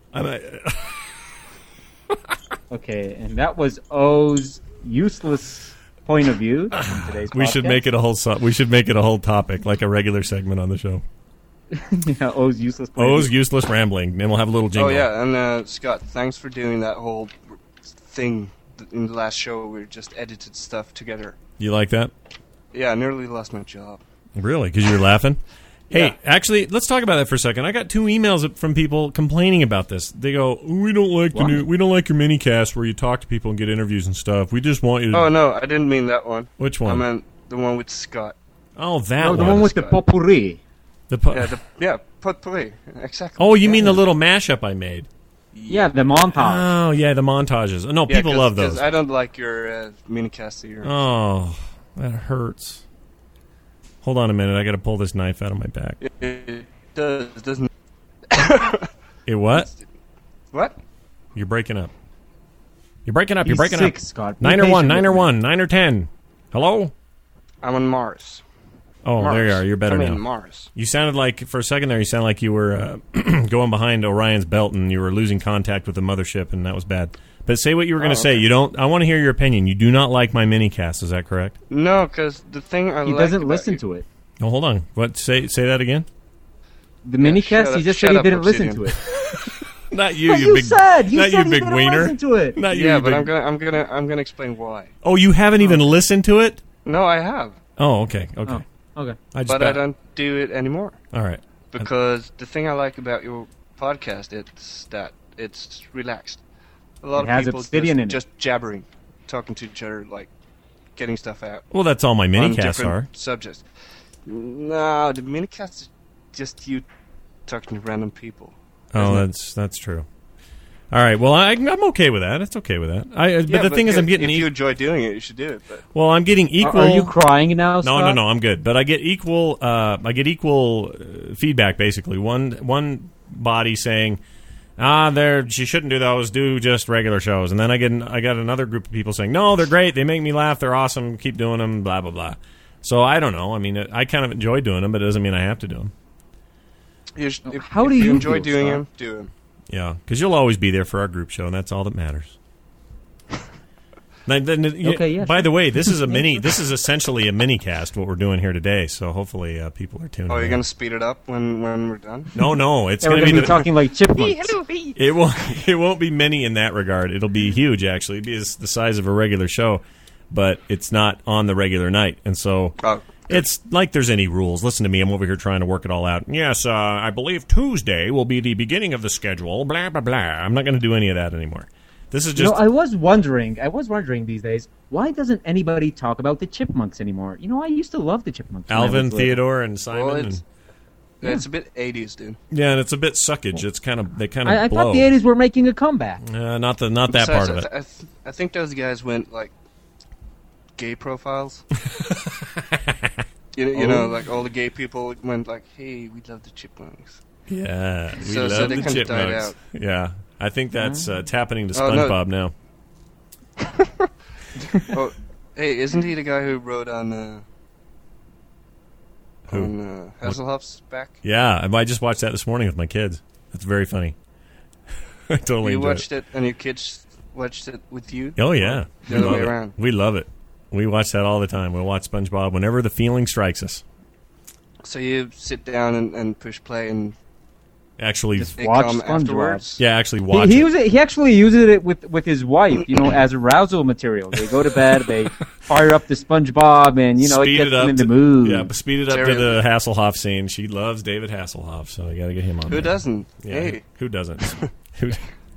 Okay, and that was O's useless point of view in today's We should podcast. make it a whole. We should make it a whole topic, like a regular segment on the show. Yeah, O's useless point O's of view. useless rambling. Then we'll have a little jingle. Oh yeah, and Scott, thanks for doing that whole thing in the last show. We just edited stuff together. You like that? Yeah, I nearly lost my job. Really? Because you were laughing? Hey, Yeah. actually, let's talk about that for a second. I got 2 emails from people complaining about this. They go, "We don't like we don't like your mini cast where you talk to people and get interviews and stuff. We just want you to." Oh no, I didn't mean that one. Which I one? meant the one with Scott. Oh, that No, one. the one with the Scott. potpourri. The Potpourri, exactly. oh, you mean the little mashup I made? Yeah, the montage. Oh, yeah, the montages. No, Yeah, people love those. 'cause I don't like your minicast either. Oh, that hurts. Hold on a minute. I got to pull this knife out of my back. It does, doesn't It what? What? You're breaking up. You're breaking up. You're He's breaking sick, up. Scott. Be 9 or 1, patient 9 with or me. 1, 9 or 10. Hello? I'm on Mars. Oh, Mars. there you are. You're better I mean, now. Mars. You sounded like, for a second there, you sounded like you were going behind Orion's belt and you were losing contact with the mothership, and that was bad. But say what you were going to say. okay. You don't. I want to hear your opinion. You do not like my minicast. Is that correct? No, because the thing I He like doesn't about listen you, to it. Oh, hold on. What? Say that again. The minicast, he just said he didn't listen to it. Not you, But you big. said you not said you he big didn't wiener. listen to it. Not you. Yeah, you but big... I'm gonna explain why. Oh, you haven't even listened to it? No, I have, Oh, okay. Okay. Oh, okay. but I don't do it anymore All right. because the thing I like about your podcast is that it's relaxed. A lot It has of people obsidian in it. just jabbering, talking to each other, like getting stuff out. Well, that's all my on minicasts different are. subjects. No, the minicast is just you talking to random people. Oh, isn't that's true. All right. Well, I'm okay with that. It's okay with that. But the thing is, I'm getting if you enjoy doing it, you should do it. But well, I'm getting equal. Are you crying now, No, Scott? I'm good. But I get equal. Feedback basically. One body saying, she shouldn't do those. Do just regular shows. And then I got another group of people saying, no, they're great. They make me laugh. They're awesome. Keep doing them. Blah blah blah. So I don't know. I mean, I kind of enjoy doing them, but it doesn't mean I have to do them. if How do you you enjoy feel, doing Scott? them, do them. Yeah, because you'll always be there for our group show, and that's all that matters. Okay, yeah, By sure. the way, this is a mini. This is essentially a mini cast. What we're doing here today. So hopefully people are tuning. Oh, you're in. gonna speed it up when we're done? No. It's Yeah, we're going to going to be be talking like chipmunks. It won't be many in that regard. It'll be huge, actually. It'll be the size of a regular show, but it's not on the regular night, and so Oh, it's like there's any rules. Listen to me. I'm over here trying to work it all out. Yes, I believe Tuesday will be the beginning of the schedule. Blah blah blah. I'm not going to do any of that anymore. This is You just. know, I was wondering these days, why doesn't anybody talk about the chipmunks anymore? You know, I used to love the chipmunks. when I Alvin, was little. Theodore, and Simon. well, and, it's a bit 80s, dude. yeah, and it's a bit suckage. It's kind of they kind of I blow. thought the 80s were making a comeback. Not that Besides, part of it. I think those guys went like gay profiles. You know, like all the gay people went like, "Hey, we love the chipmunks." Yeah, we So love they the kinda died chipmunks. out. Yeah, I think that's it's happening to Oh, no. SpongeBob now. Oh, hey, isn't he the guy who wrote on Hasselhoff's back? Yeah, I just watched that this morning with my kids. It's very funny. I totally You enjoyed watched it, and your kids watched it with you? Oh, yeah. The other We way love it. around. We love it. We watch that all the time. We'll watch SpongeBob whenever the feeling strikes us. So you sit down and push play and Actually, they Watch come SpongeBob. afterwards? yeah, actually watch He it. he actually uses it with his wife, as arousal material. They go to bed, they fire up the SpongeBob, and it Speed gets it up them in the to- mood. Yeah, but speed it up to Jerry- the Hasselhoff scene. She loves David Hasselhoff, so you got to get him on Who there. doesn't? Yeah, Hey. who doesn't? Who-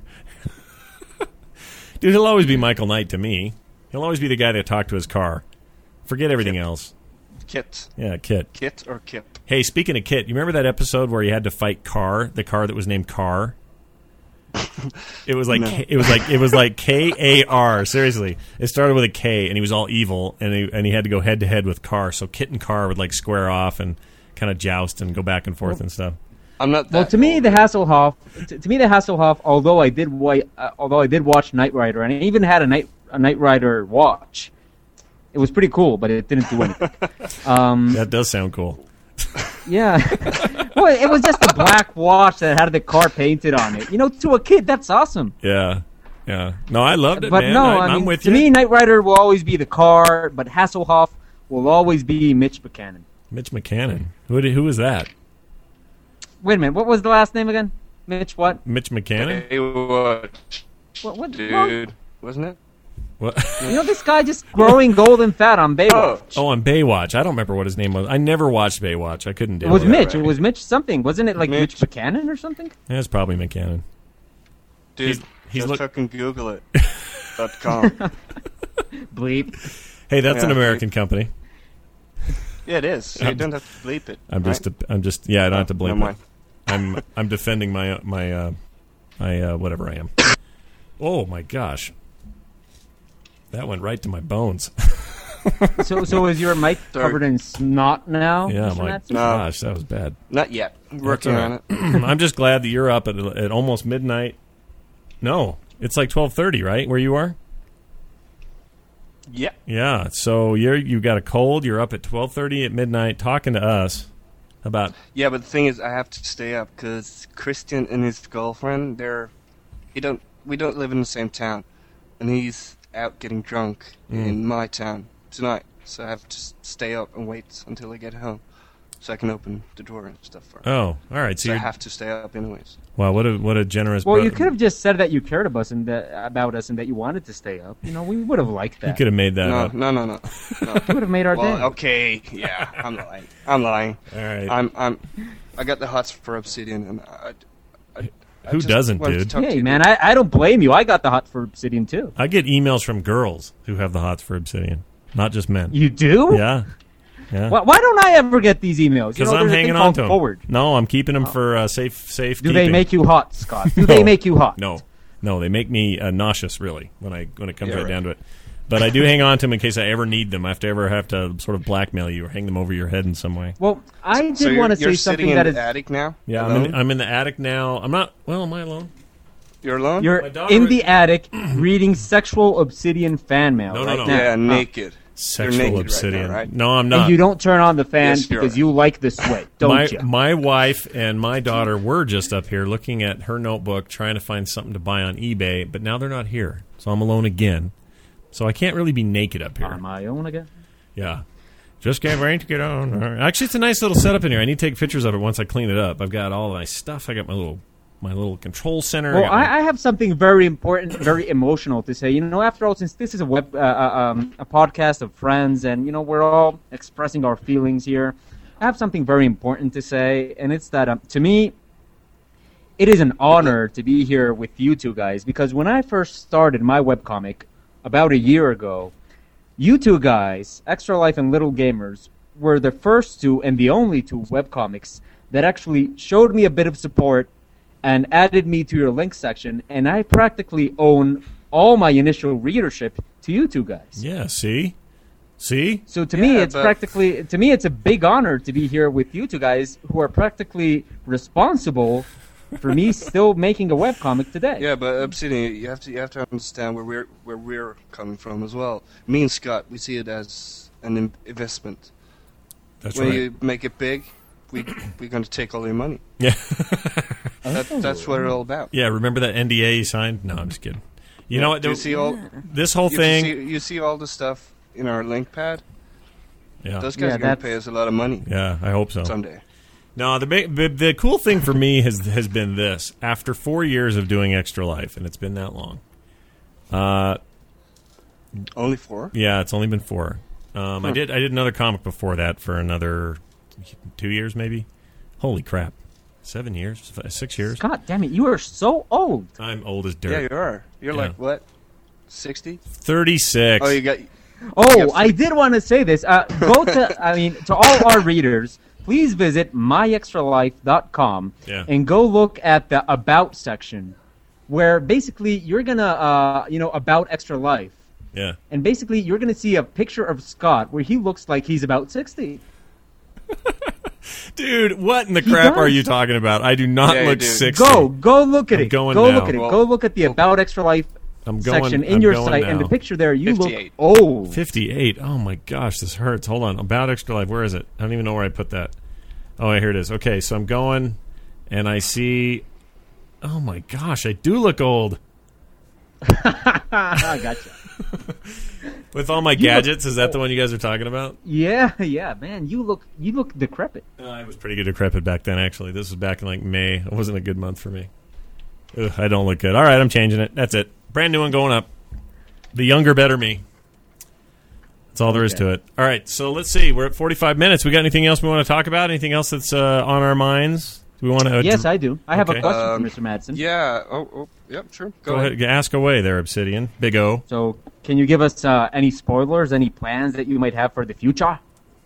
Dude, he'll always be Michael Knight to me. He'll always be the guy that talked to his car. Forget everything else. Kit. Yeah, Kit. Kit or Kip? Hey, speaking of Kit, you remember that episode where he had to fight Carr, the car that was named Carr? It was like No. it was like K-A-R. Seriously, it started with a K, and he was all evil, and he had to go head to head with Carr. So Kit and Carr would like square off and kind of joust and go back and forth and stuff. I'm not that Well, to me, old. the Hasselhoff. Although I did watch Knight Rider, and I even had a Knight Rider watch. It was pretty cool, but it didn't do anything. That does sound cool. Yeah. Well, it was just a black watch that had the car painted on it. To a kid, that's awesome. Yeah. No, I loved it, But man. no, I'm with to you. me, Knight Rider will always be the car, but Hasselhoff will always be Mitch Buchanan. Mitch McCannon. Who was that? Wait a minute, what was the last name again? Mitch what? Mitch McCannon? Baywatch, What? dude. Wasn't it? What? This guy just growing golden fat on Baywatch. Oh, on Baywatch. I don't remember what his name was. I never watched Baywatch. I couldn't do It was it. Mitch. right. It was Mitch something. Wasn't it like Mitch Mitch. Buchanan or something? That's probably McCannon. Dude, he's just look- fucking Google it. .com. Bleep. Hey, that's an Yeah. American company. Yeah, it is. So you don't have to bleep it. I'm right? just. Yeah, I don't have to Never blame mind. it. I'm defending my whatever I am. Oh my gosh, that went right to my bones. So is your mic Sorry. covered in snot now? Yeah, Mr. my Natson? gosh, that was bad. Not yet. Working all on right. it. I'm just glad that you're up at almost midnight. No, it's like 12:30, right? Where you are? Yeah. Yeah. So you got a cold. You're up at 12:30 at midnight talking to us about. Yeah, but the thing is, I have to stay up because Christian and his girlfriend, we don't live in the same town, and he's out getting drunk in my town tonight. So I have to stay up and wait until I get home, so I can open the door and stuff for him. Oh, all right. So So I you're, have to stay up anyways. wow, what a generous. Well, you brother. could have just said that you cared about us and that you wanted to stay up. We would have liked You that. could have made that No, up. no, no, no. It would have made our Well, day. okay, yeah, I'm lying. All right. I got the hots for Obsidian, and I Who just doesn't, wanted to dude? talk to Hey, you. man, I don't blame you. I got the hot for Obsidian, too. I get emails from girls who have the hots for Obsidian, not just men. You do? Yeah. Yeah. Why don't I ever get these emails? Because there's I'm a thing hanging called on to them. Forward. No, I'm keeping them for safe Do they keeping. make you hot, Scott? Do they make you hot? No, they make me nauseous. Really, when it comes Yeah, right right. down to it. But I do hang on to them in case I ever need them. If I ever have to sort of blackmail you or hang them over your head in some way. Well, I So did you're, want to you're say sitting something in that the is... attic now? Yeah, alone? I'm in the attic now. I'm not. Well, am I alone? You're alone? You're My daughter- in the attic reading sexual Obsidian fan mail No, no, right no. now. yeah, naked. Sexual naked right Obsidian. now, right? No, I'm not. And you don't turn on the fan Yes, you because are. you like the sweat, don't you? My wife and my daughter were just up here looking at her notebook, trying to find something to buy on eBay, but now they're not here, so I'm alone again. So I can't really be naked up here. On my own again? Yeah. Just can't wait to get on. All right. Actually, it's a nice little setup in here. I need to take pictures of it once I clean it up. I've got all my stuff. I got my little control center. Well, got my- I have something very important, very emotional to say. After all, since this is a podcast of friends, and we're all expressing our feelings here, I have something very important to say, and it's that to me, it is an honor to be here with you two guys because when I first started my webcomic about a year ago, you two guys, Extra Life and Little Gamers, were the first two and the only two webcomics that actually showed me a bit of support and added me to your link section, and I practically own all my initial readership to you two guys. Yeah, see? So to me, Yeah, it's but- it's a big honor to be here with you two guys who are practically responsible for me, still making a webcomic today. Yeah, but Obsidian, you have to understand where we're coming from as well. Me and Scott, we see it as an investment. That's when right. you make it big, we're going to take all your money. Yeah. That's what it's all about. Yeah, remember that NDA you signed? No, I'm just kidding. You know what? Do you see all This whole thing... You see all the stuff in our link pad? Yeah. Those guys are going to pay us a lot of money. Yeah, I hope so. Someday. No, the cool thing for me has been this. After 4 years of doing Extra Life, and it's been that long. Only 4? Yeah, it's only been 4. I did another comic before that for another 2 years, maybe. Holy crap. 7 years? 6 years? God damn it, you are so old. I'm old as dirt. Yeah, you are. You're Yeah. like, what? 60? 36. Oh, you got... Oh, I did want to say this. Go to all our readers, please visit myextralife.com and go look at the About section, where basically you're going to, about Extra Life. Yeah. And basically you're going to see a picture of Scott where he looks like he's about 60. Dude, what in the crap are you talking about? I do not look 60. Go look at it. Going go now. look at it. Go look at the About Extra Life section in your site, and the picture there, you 58. look old. 58. Oh my gosh, this hurts. Hold on. About Extra Life. Where is it? I don't even know where I put that. Oh, here it is. Okay, so I'm going, and I see. Oh my gosh, I do look old. I gotcha. With all my gadgets, is that the one you guys are talking about? Yeah, man. You look decrepit. I was pretty good decrepit back then, actually. This was back in like May. It wasn't a good month for me. Ugh, I don't look good. All right, I'm changing it. That's it. Brand new one going up. The younger, better me. That's all there is to it. All right, so let's see. We're at 45 minutes. We got anything else we want to talk about? Anything else that's on our minds? Do we want to? Yes, I do. I have Okay. a question for Mr. Madsen. Yeah. Yep, sure. Go ahead. Ask away there, Obsidian. Big O. So, can you give us any spoilers, any plans that you might have for the future?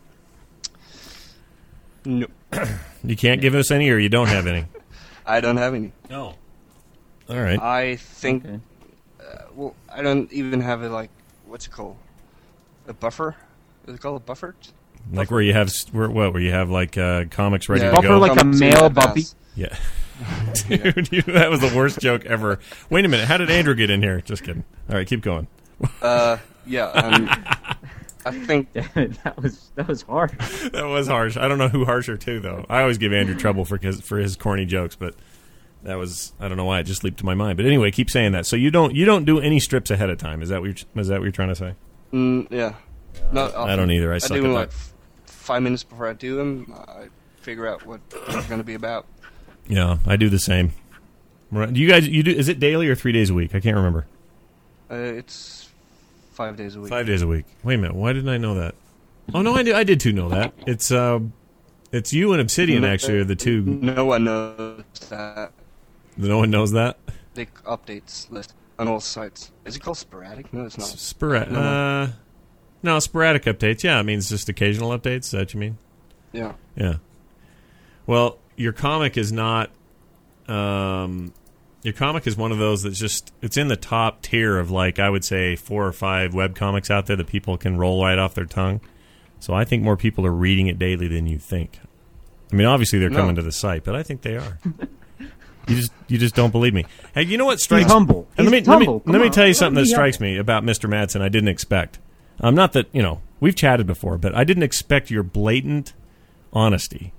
No. You can't give us any, or you don't have any? I don't have any. No. All right. I think... well, I don't even have what's it called? A buffer? Is it called a buffer? Like where you have where you have like comics ready to Buffer go. like a male Buffy. Yeah. Dude, that was the worst joke ever. Wait a minute. How did Andrew get in here? Just kidding. All right, keep going. Yeah. I think that was harsh. That was harsh. I don't know who harsher to though. I always give Andrew trouble for his corny jokes, but that was, I don't know why it just leaped to my mind. But anyway, keep saying that. So you don't do any strips ahead of time. Is that what you're trying to say? yeah. No, I don't either. I suck do them at that. 5 minutes before I do them. I figure out what it's going to be about. Yeah, I do the same. Do you guys? Is it daily or 3 days a week? I can't remember. It's 5 days a week. 5 days a week. Wait a minute. Why didn't I know that? Oh no, I did too know that. It's you and Obsidian actually are the two. No one knows that. No one knows that. The updates list on all sites. Is it called sporadic? No, it's not. Sporadic. No, sporadic updates. Yeah, it means just occasional updates. Is that what you mean? Yeah. Yeah. Well, your comic is not. Your comic is one of those that's just. It's in the top tier of I would say 4 or 5 web comics out there that people can roll right off their tongue. So I think more people are reading it daily than you think. I mean, obviously they're coming to the site, but I think they are. You just don't believe me. Hey, you know what strikes? He's humble. And Let me tell you something that strikes me about Mr. Madsen. I didn't expect. Not that we've chatted before, but I didn't expect your blatant honesty.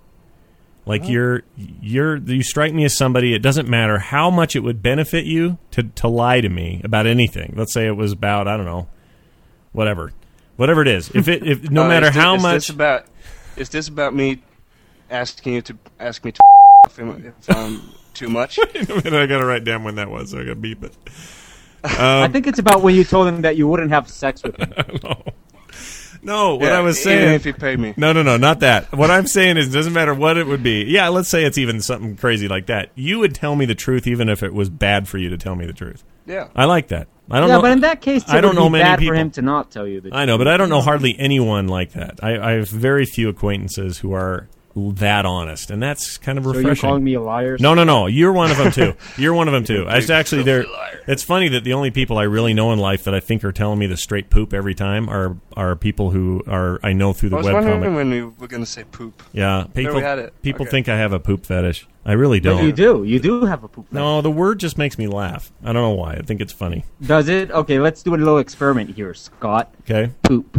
You strike me as somebody. It doesn't matter how much it would benefit you to lie to me about anything. Let's say it was about I don't know, whatever it is. If no matter how much. Is this about me asking you to ask me to if I'm too much? Wait a minute, I got to write down when that was. So I got to beep it. I think it's about when you told him that you wouldn't have sex with him. No, what I was saying... Even if you paid me. No, not that. What I'm saying is it doesn't matter what it would be. Yeah, let's say it's even something crazy like that. You would tell me the truth even if it was bad for you to tell me the truth. Yeah. I like that. I don't know. But in that case, I don't know many bad people. For him to not tell you the truth. I know, but I don't know hardly anyone like that. I have very few acquaintances who are that honest, and that's kind of So refreshing. you're calling me a liar? No. You're one of them too. You're one of them too. It's actually there. It's funny that the only people I really know in life that I think are telling me the straight poop every time are people who are I know through the I was wondering webcomic. when we were going to say poop. Yeah, people. we had it. People Okay. think I have a poop fetish. I really But don't. you do. You do have a poop. No, the word just makes me laugh. I don't know why. I think it's funny. Does it? Okay, let's do a little experiment here, Scott. Okay. Poop.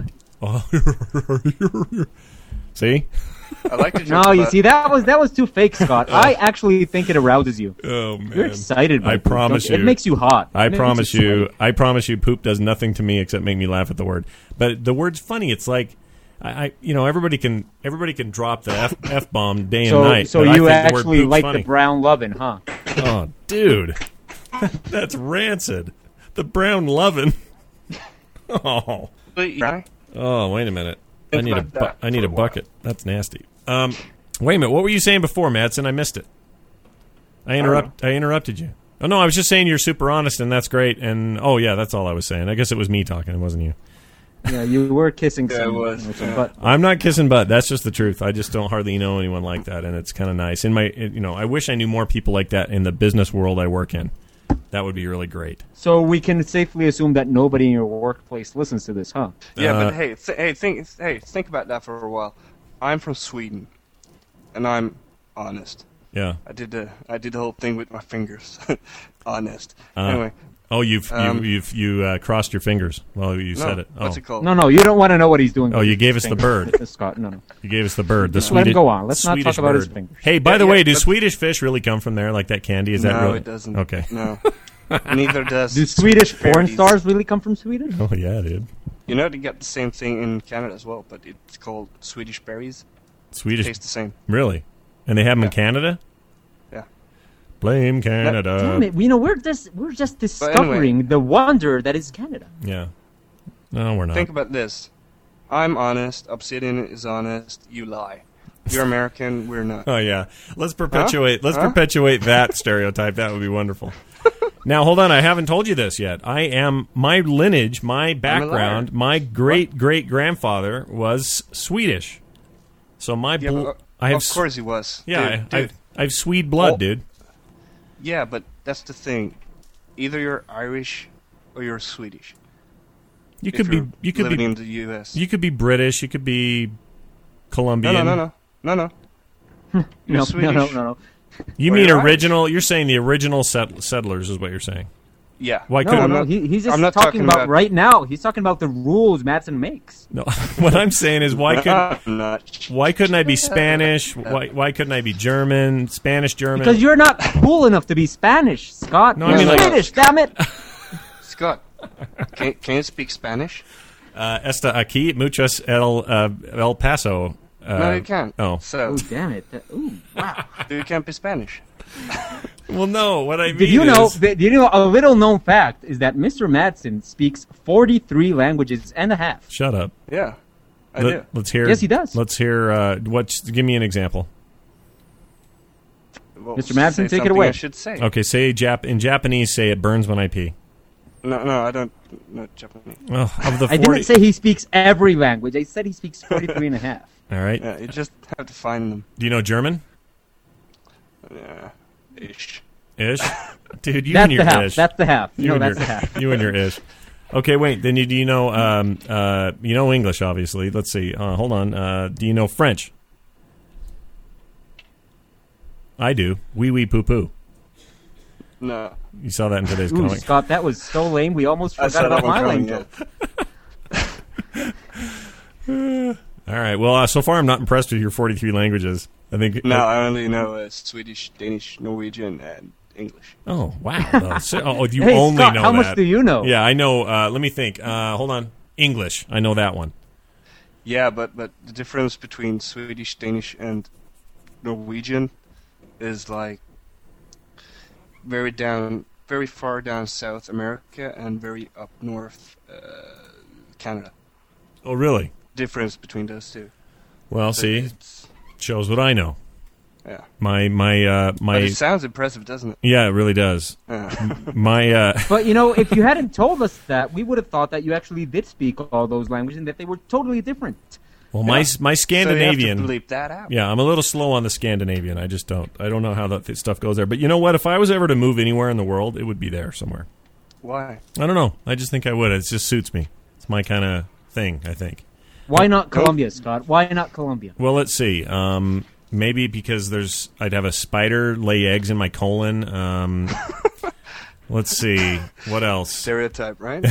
See? I like to joke No, you about- see, that was too fake, Scott. I actually think it arouses you. Oh man. You're excited. By I poop, promise don't you? you. It makes you hot. I It makes promise you you. sweaty. I promise you. Poop does nothing to me except make me laugh at the word. But the word's funny. It's like, everybody can drop the f bomb day and night. So but I you think the word actually poop's like funny. the brown lovin', huh? Oh, dude, that's rancid. The brown lovin'. Oh, Right? oh, wait a minute. I Think need about that I need for a a while. bucket. That's nasty. Wait a minute. What were you saying before, Madsen? I missed it. I interrupted you. Oh no, I was just saying you're super honest and that's great. And oh yeah, that's all I was saying. I guess it was me talking. It wasn't you. Yeah, you were kissing Yeah, some, it was, with some yeah. butt. I'm not kissing butt. That's just the truth. I just don't hardly know anyone like that, and it's kind of nice. I wish I knew more people like that in the business world I work in. That would be really great. So we can safely assume that nobody in your workplace listens to this, huh? Yeah, Uh, but think about that for a while. I'm from Sweden, and I'm honest. Yeah. I did the whole thing with my fingers. Honest. Uh, Anyway, Oh, you've crossed your fingers while you said it. Oh, what's it called? No, you don't want to know what he's doing. Oh, with you his gave us the fingers. bird. Scott, no. you gave us the bird. The Let him Swedish. go on. Let's not Swedish talk about his bird. fingers. Hey, by Yeah, the way, yeah, do but- Swedish fish really come from there? Like that candy? Is that no, really? it doesn't. Okay. No. Neither does. Do Swedish porn Parodies. stars really come from Sweden? Oh yeah, dude. You know, they got the same thing in Canada as well, but it's called Swedish berries. Swedish. Tastes the same. Really? And they have them in Yeah. Canada? Yeah. Blame Canada. Damn it! We're just discovering the wonder that is Canada. Yeah. No, we're not. Think about this. I'm honest. Obsidian is honest. You lie. You're American. We're not. Oh yeah, let's perpetuate Huh? perpetuate that stereotype. That would be wonderful. Now hold on, I haven't told you this yet. I am my lineage, my background, my great great grandfather was Swedish. So my Yeah, but, I have of course he was. yeah, Dude. I have Swede blood, Oh. dude. Yeah, but that's the thing. Either you're Irish or you're Swedish. You if could be you're you could living be in the U.S. you could be British. You could be Colombian. No. You're No. Swedish. No. You Or mean you're Irish. original? You're saying the original settlers is what you're saying. Yeah. Why No, couldn't no, he's just I'm not talking talking about about- right now. He's talking about the rules Madsen makes. No, what I'm saying is why couldn't I'm not. why couldn't I be Spanish? Why couldn't I be German? Spanish, German? Because you're not cool enough to be Spanish, Scott. No, I You're mean, like- Swedish, damn it. Scott, can you speak Spanish? Esta aquí muchos el Paso. No, you can't. Oh, So, Oh, damn it. Ooh, wow. you can't be Spanish. well, no. What I mean Did you know? is, Did you know a little known fact is that Mr. Madsen speaks 43 languages and a half. shut up. Yeah, I do. Let's hear. Yes, he does. Let's hear. Give me an example. Well, Mr. Madsen, say take it something away. I should say. Okay, say in Japanese. Say it burns when I pee. No, I don't know Japanese. Oh, of the 40. I didn't say he speaks every language. I said he speaks 43 and a half. All right. Yeah, you just have to find them. Do you know German? Yeah, ish. Ish, dude. You That's and your the half. ish. That's the half. You No, and that's your, the half. You and your ish. Okay, wait. Then do you know you know English? Obviously. Let's see. Hold on. Do you know French? I do. Wee wee poo poo. No. You saw that in today's Ooh, comic. Scott, that was so lame. We almost I forgot saw that about one my lame coming, joke. All right. Well, so far I'm not impressed with your 43 languages. I think. No, I only know Swedish, Danish, Norwegian, and English. Oh wow. You Hey, only Scott, know how that. much do you know? Yeah, I know. Let me think. Hold on. English. I know that one. Yeah, but the difference between Swedish, Danish, and Norwegian is like very far down South America and very up north Canada. Oh, really? Difference between those two. Well, So see, it's- shows what I know. yeah. My. But it sounds impressive, doesn't it? Yeah, it really does. Yeah. My. But, you know, if you hadn't told us that, we would have thought that you actually did speak all those languages and that they were totally different. Well, my So you have Scandinavian. to bleep that out. Yeah, I'm a little slow on the Scandinavian. I just don't. I don't know how that stuff goes there. But you know what? If I was ever to move anywhere in the world, it would be there somewhere. Why? I don't know. I just think I would. It just suits me. It's my kind of thing, I think. Why not Colombia, Scott? Why not Colombia? Well, let's see. Maybe because I'd have a spider lay eggs in my colon. Let's see. What else? Stereotype, right?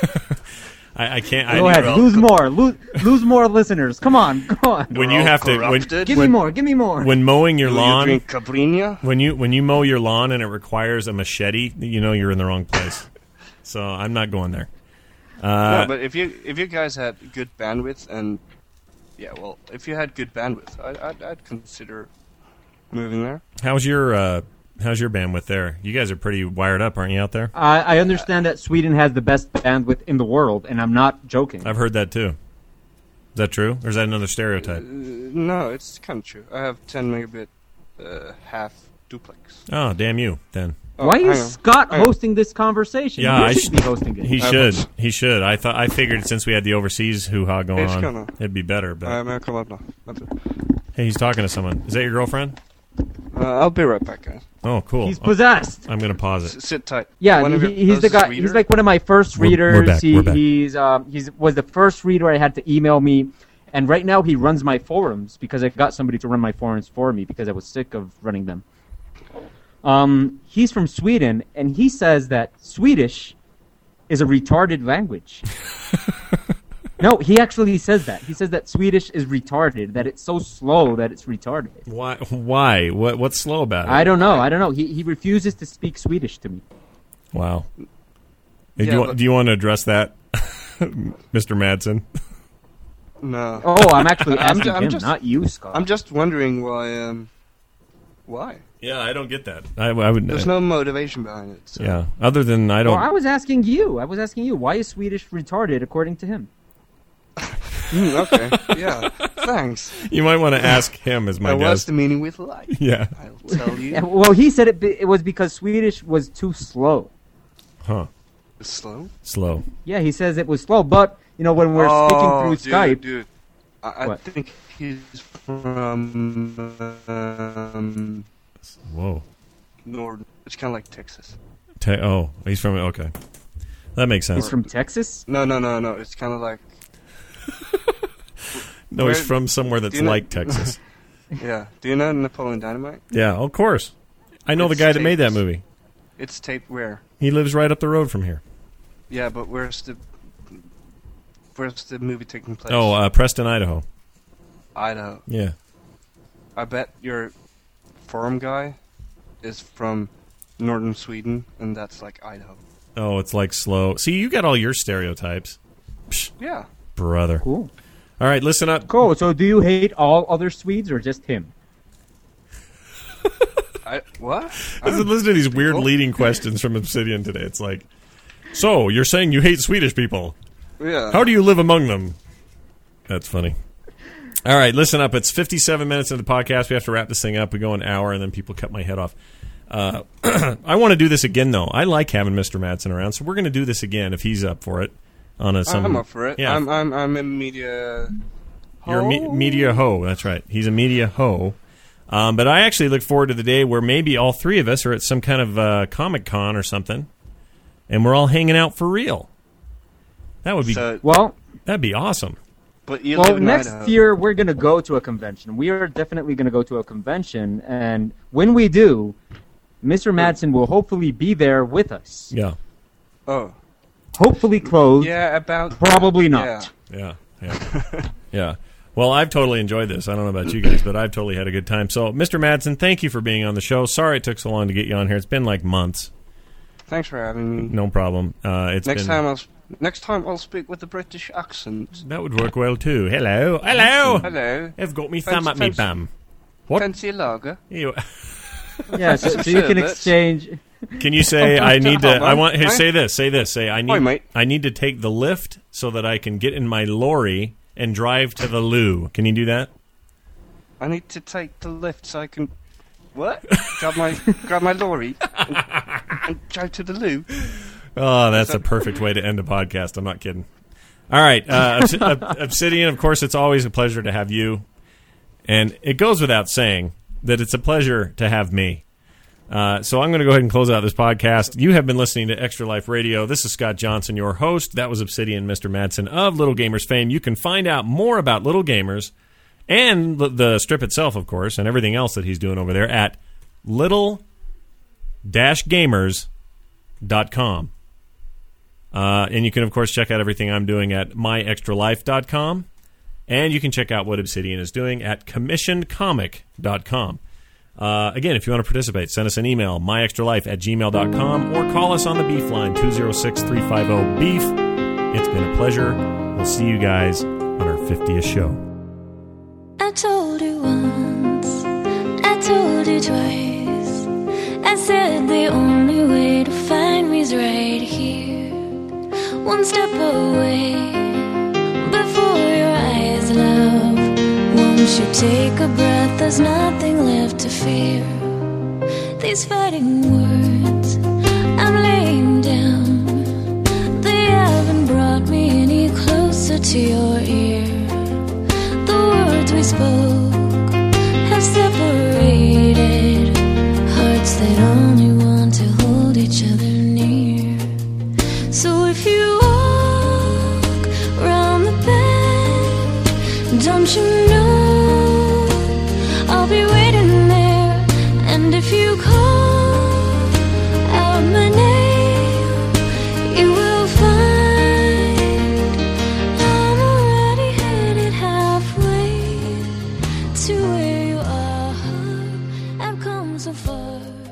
I can't. Go ahead, lose more listeners. Come on, go on. When you have to, corrupted. Give me more. when mowing your Do you lawn, drink Caipirinha? when you mow your lawn and it requires a machete, you know you're in the wrong place. So I'm not going there. No, but if you guys had good bandwidth and if you had good bandwidth, I'd consider moving there. How's your bandwidth there? You guys are pretty wired up, aren't you, out there? I understand that Sweden has the best bandwidth in the world, and I'm not joking. I've heard that too. Is that true, or is that another stereotype? No, it's kind of true. I have 10 megabit half duplex. Oh, damn you, then. Why hang is on. Scott Hang on. hosting this conversation? Yeah, You should be hosting it. He should. He should. I figured since we had the overseas hoo-ha going It's on, gonna. it'd be better. But I'm come up now. hey, he's talking to someone. Is that your girlfriend? I'll be right back, guys. Oh, cool. He's possessed. I'm going to pause it. Sit tight. Yeah, One of your he's the closest guy. reader? He's like one of my first We're readers. back, we're back. He's was the first reader I had to email me, and right now he runs my forums because I got somebody to run my forums for me because I was sick of running them. He's from Sweden, and he says that Swedish is a retarded language. No, he actually says that. He says that Swedish is retarded, that it's so slow that it's retarded. Why? Why? What's slow about it? I don't know. He refuses to speak Swedish to me. Wow. Hey, Yeah, do you want to address that, Mr. Madsen? No. Oh, I'm actually asking I'm him, just- not you, Scott. I'm just wondering why. Why? Yeah, I don't get that. I would. There's no motivation behind it. So. Yeah. Other than I don't. Well, I was asking you. Why is Swedish retarded according to him? Okay. Yeah. Thanks. You might want to ask him. As my Now, what's guess. the meaning with life? Yeah. I'll tell you. Yeah, well, he said it was because Swedish was too slow. Huh. Slow. Slow. Yeah, he says it was slow, but when we're speaking through Skype, Dude. I What? think he's from Whoa. Northern. It's kind of like Texas. Oh, he's from. Okay. That makes sense. he's from Texas. No. It's kind of like No, he's Where- from somewhere that's do you know- like Texas. yeah. Do you know Napoleon Dynamite? Yeah, of course. I know the It's guy that made that taped. movie. It's taped where? He lives right up the road from here. Yeah, but where's the movie taking place? Oh, Preston, Idaho. Idaho. Yeah. I bet your forum guy is from northern Sweden, and that's like Idaho. Oh, it's like slow. See, you got all your stereotypes. Psh, Yeah. brother. Cool. All right, listen up. Cool. So, do you hate all other Swedes or just him? What? Listen to these weird leading questions from Obsidian today. It's like, so you're saying you hate Swedish people? Yeah. How do you live among them? That's funny. All right, listen up. It's 57 minutes into the podcast. We have to wrap this thing up. We go an hour, and then people cut my head off. I want to do this again, though. I like having Mr. Madsen around, so we're going to do this again if he's up for it. I'm up for it. Yeah, I'm a media. you're a media ho. That's right. He's a media ho. But I actually look forward to the day where maybe all three of us are at some kind of Comic-Con or something, and we're all hanging out for real. That would be that'd be awesome. But you live in next Idaho. year we're gonna go to a convention. We are definitely gonna go to a convention, and when we do, Mr. Madsen will hopefully be there with us. Yeah. Oh. Hopefully clothed. Yeah, about. Probably not. Yeah. Yeah. Well, I've totally enjoyed this. I don't know about you guys, but I've totally had a good time. So, Mr. Madsen, thank you for being on the show. Sorry it took so long to get you on here. It's been like months. Thanks for having me. No problem. Next time I'll speak with a British accent. That would work well too. Hello. Hello. Hello. I've got me thumb at me bum. What? Fancy a lager? You- Yeah, so you can exchange. Can you say I need to? I want. Here, Hey. say this. Say this. Say I need. Oi, mate. I need to take the lift so that I can get in my lorry and drive to the loo. Can you do that? I need to take the lift so I can. What? grab my lorry and drive to the loo. Oh, that's a perfect way to end a podcast. I'm not kidding. All right. Obsidian, of course, it's always a pleasure to have you. And it goes without saying that it's a pleasure to have me. So I'm going to go ahead and close out this podcast. You have been listening to Extra Life Radio. This is Scott Johnson, your host. That was Obsidian, Mr. Madsen of Little Gamers fame. You can find out more about Little Gamers and the strip itself, of course, and everything else that he's doing over there at little-gamers.com. And you can, of course, check out everything I'm doing at myextralife.com. And you can check out what Obsidian is doing at commissionedcomic.com. Again, if you want to participate, send us an email, myextralife@gmail.com, or call us on the Beef line, 206-350-BEEF. It's been a pleasure. We'll see you guys on our 50th show. I told you once, I told you twice. I said the only way to find me is right here, one step away. Before your eyes, love, won't you take a breath? There's nothing left to fear. These fighting words I'm laying down, they haven't brought me any closer to your ear. The words we spoke have separated hearts that only want to hold each other near. So if you walk around the bend, don't you know I'll be waiting there? And if you call out my name, you will find I'm already headed halfway to where you are. I've come so far.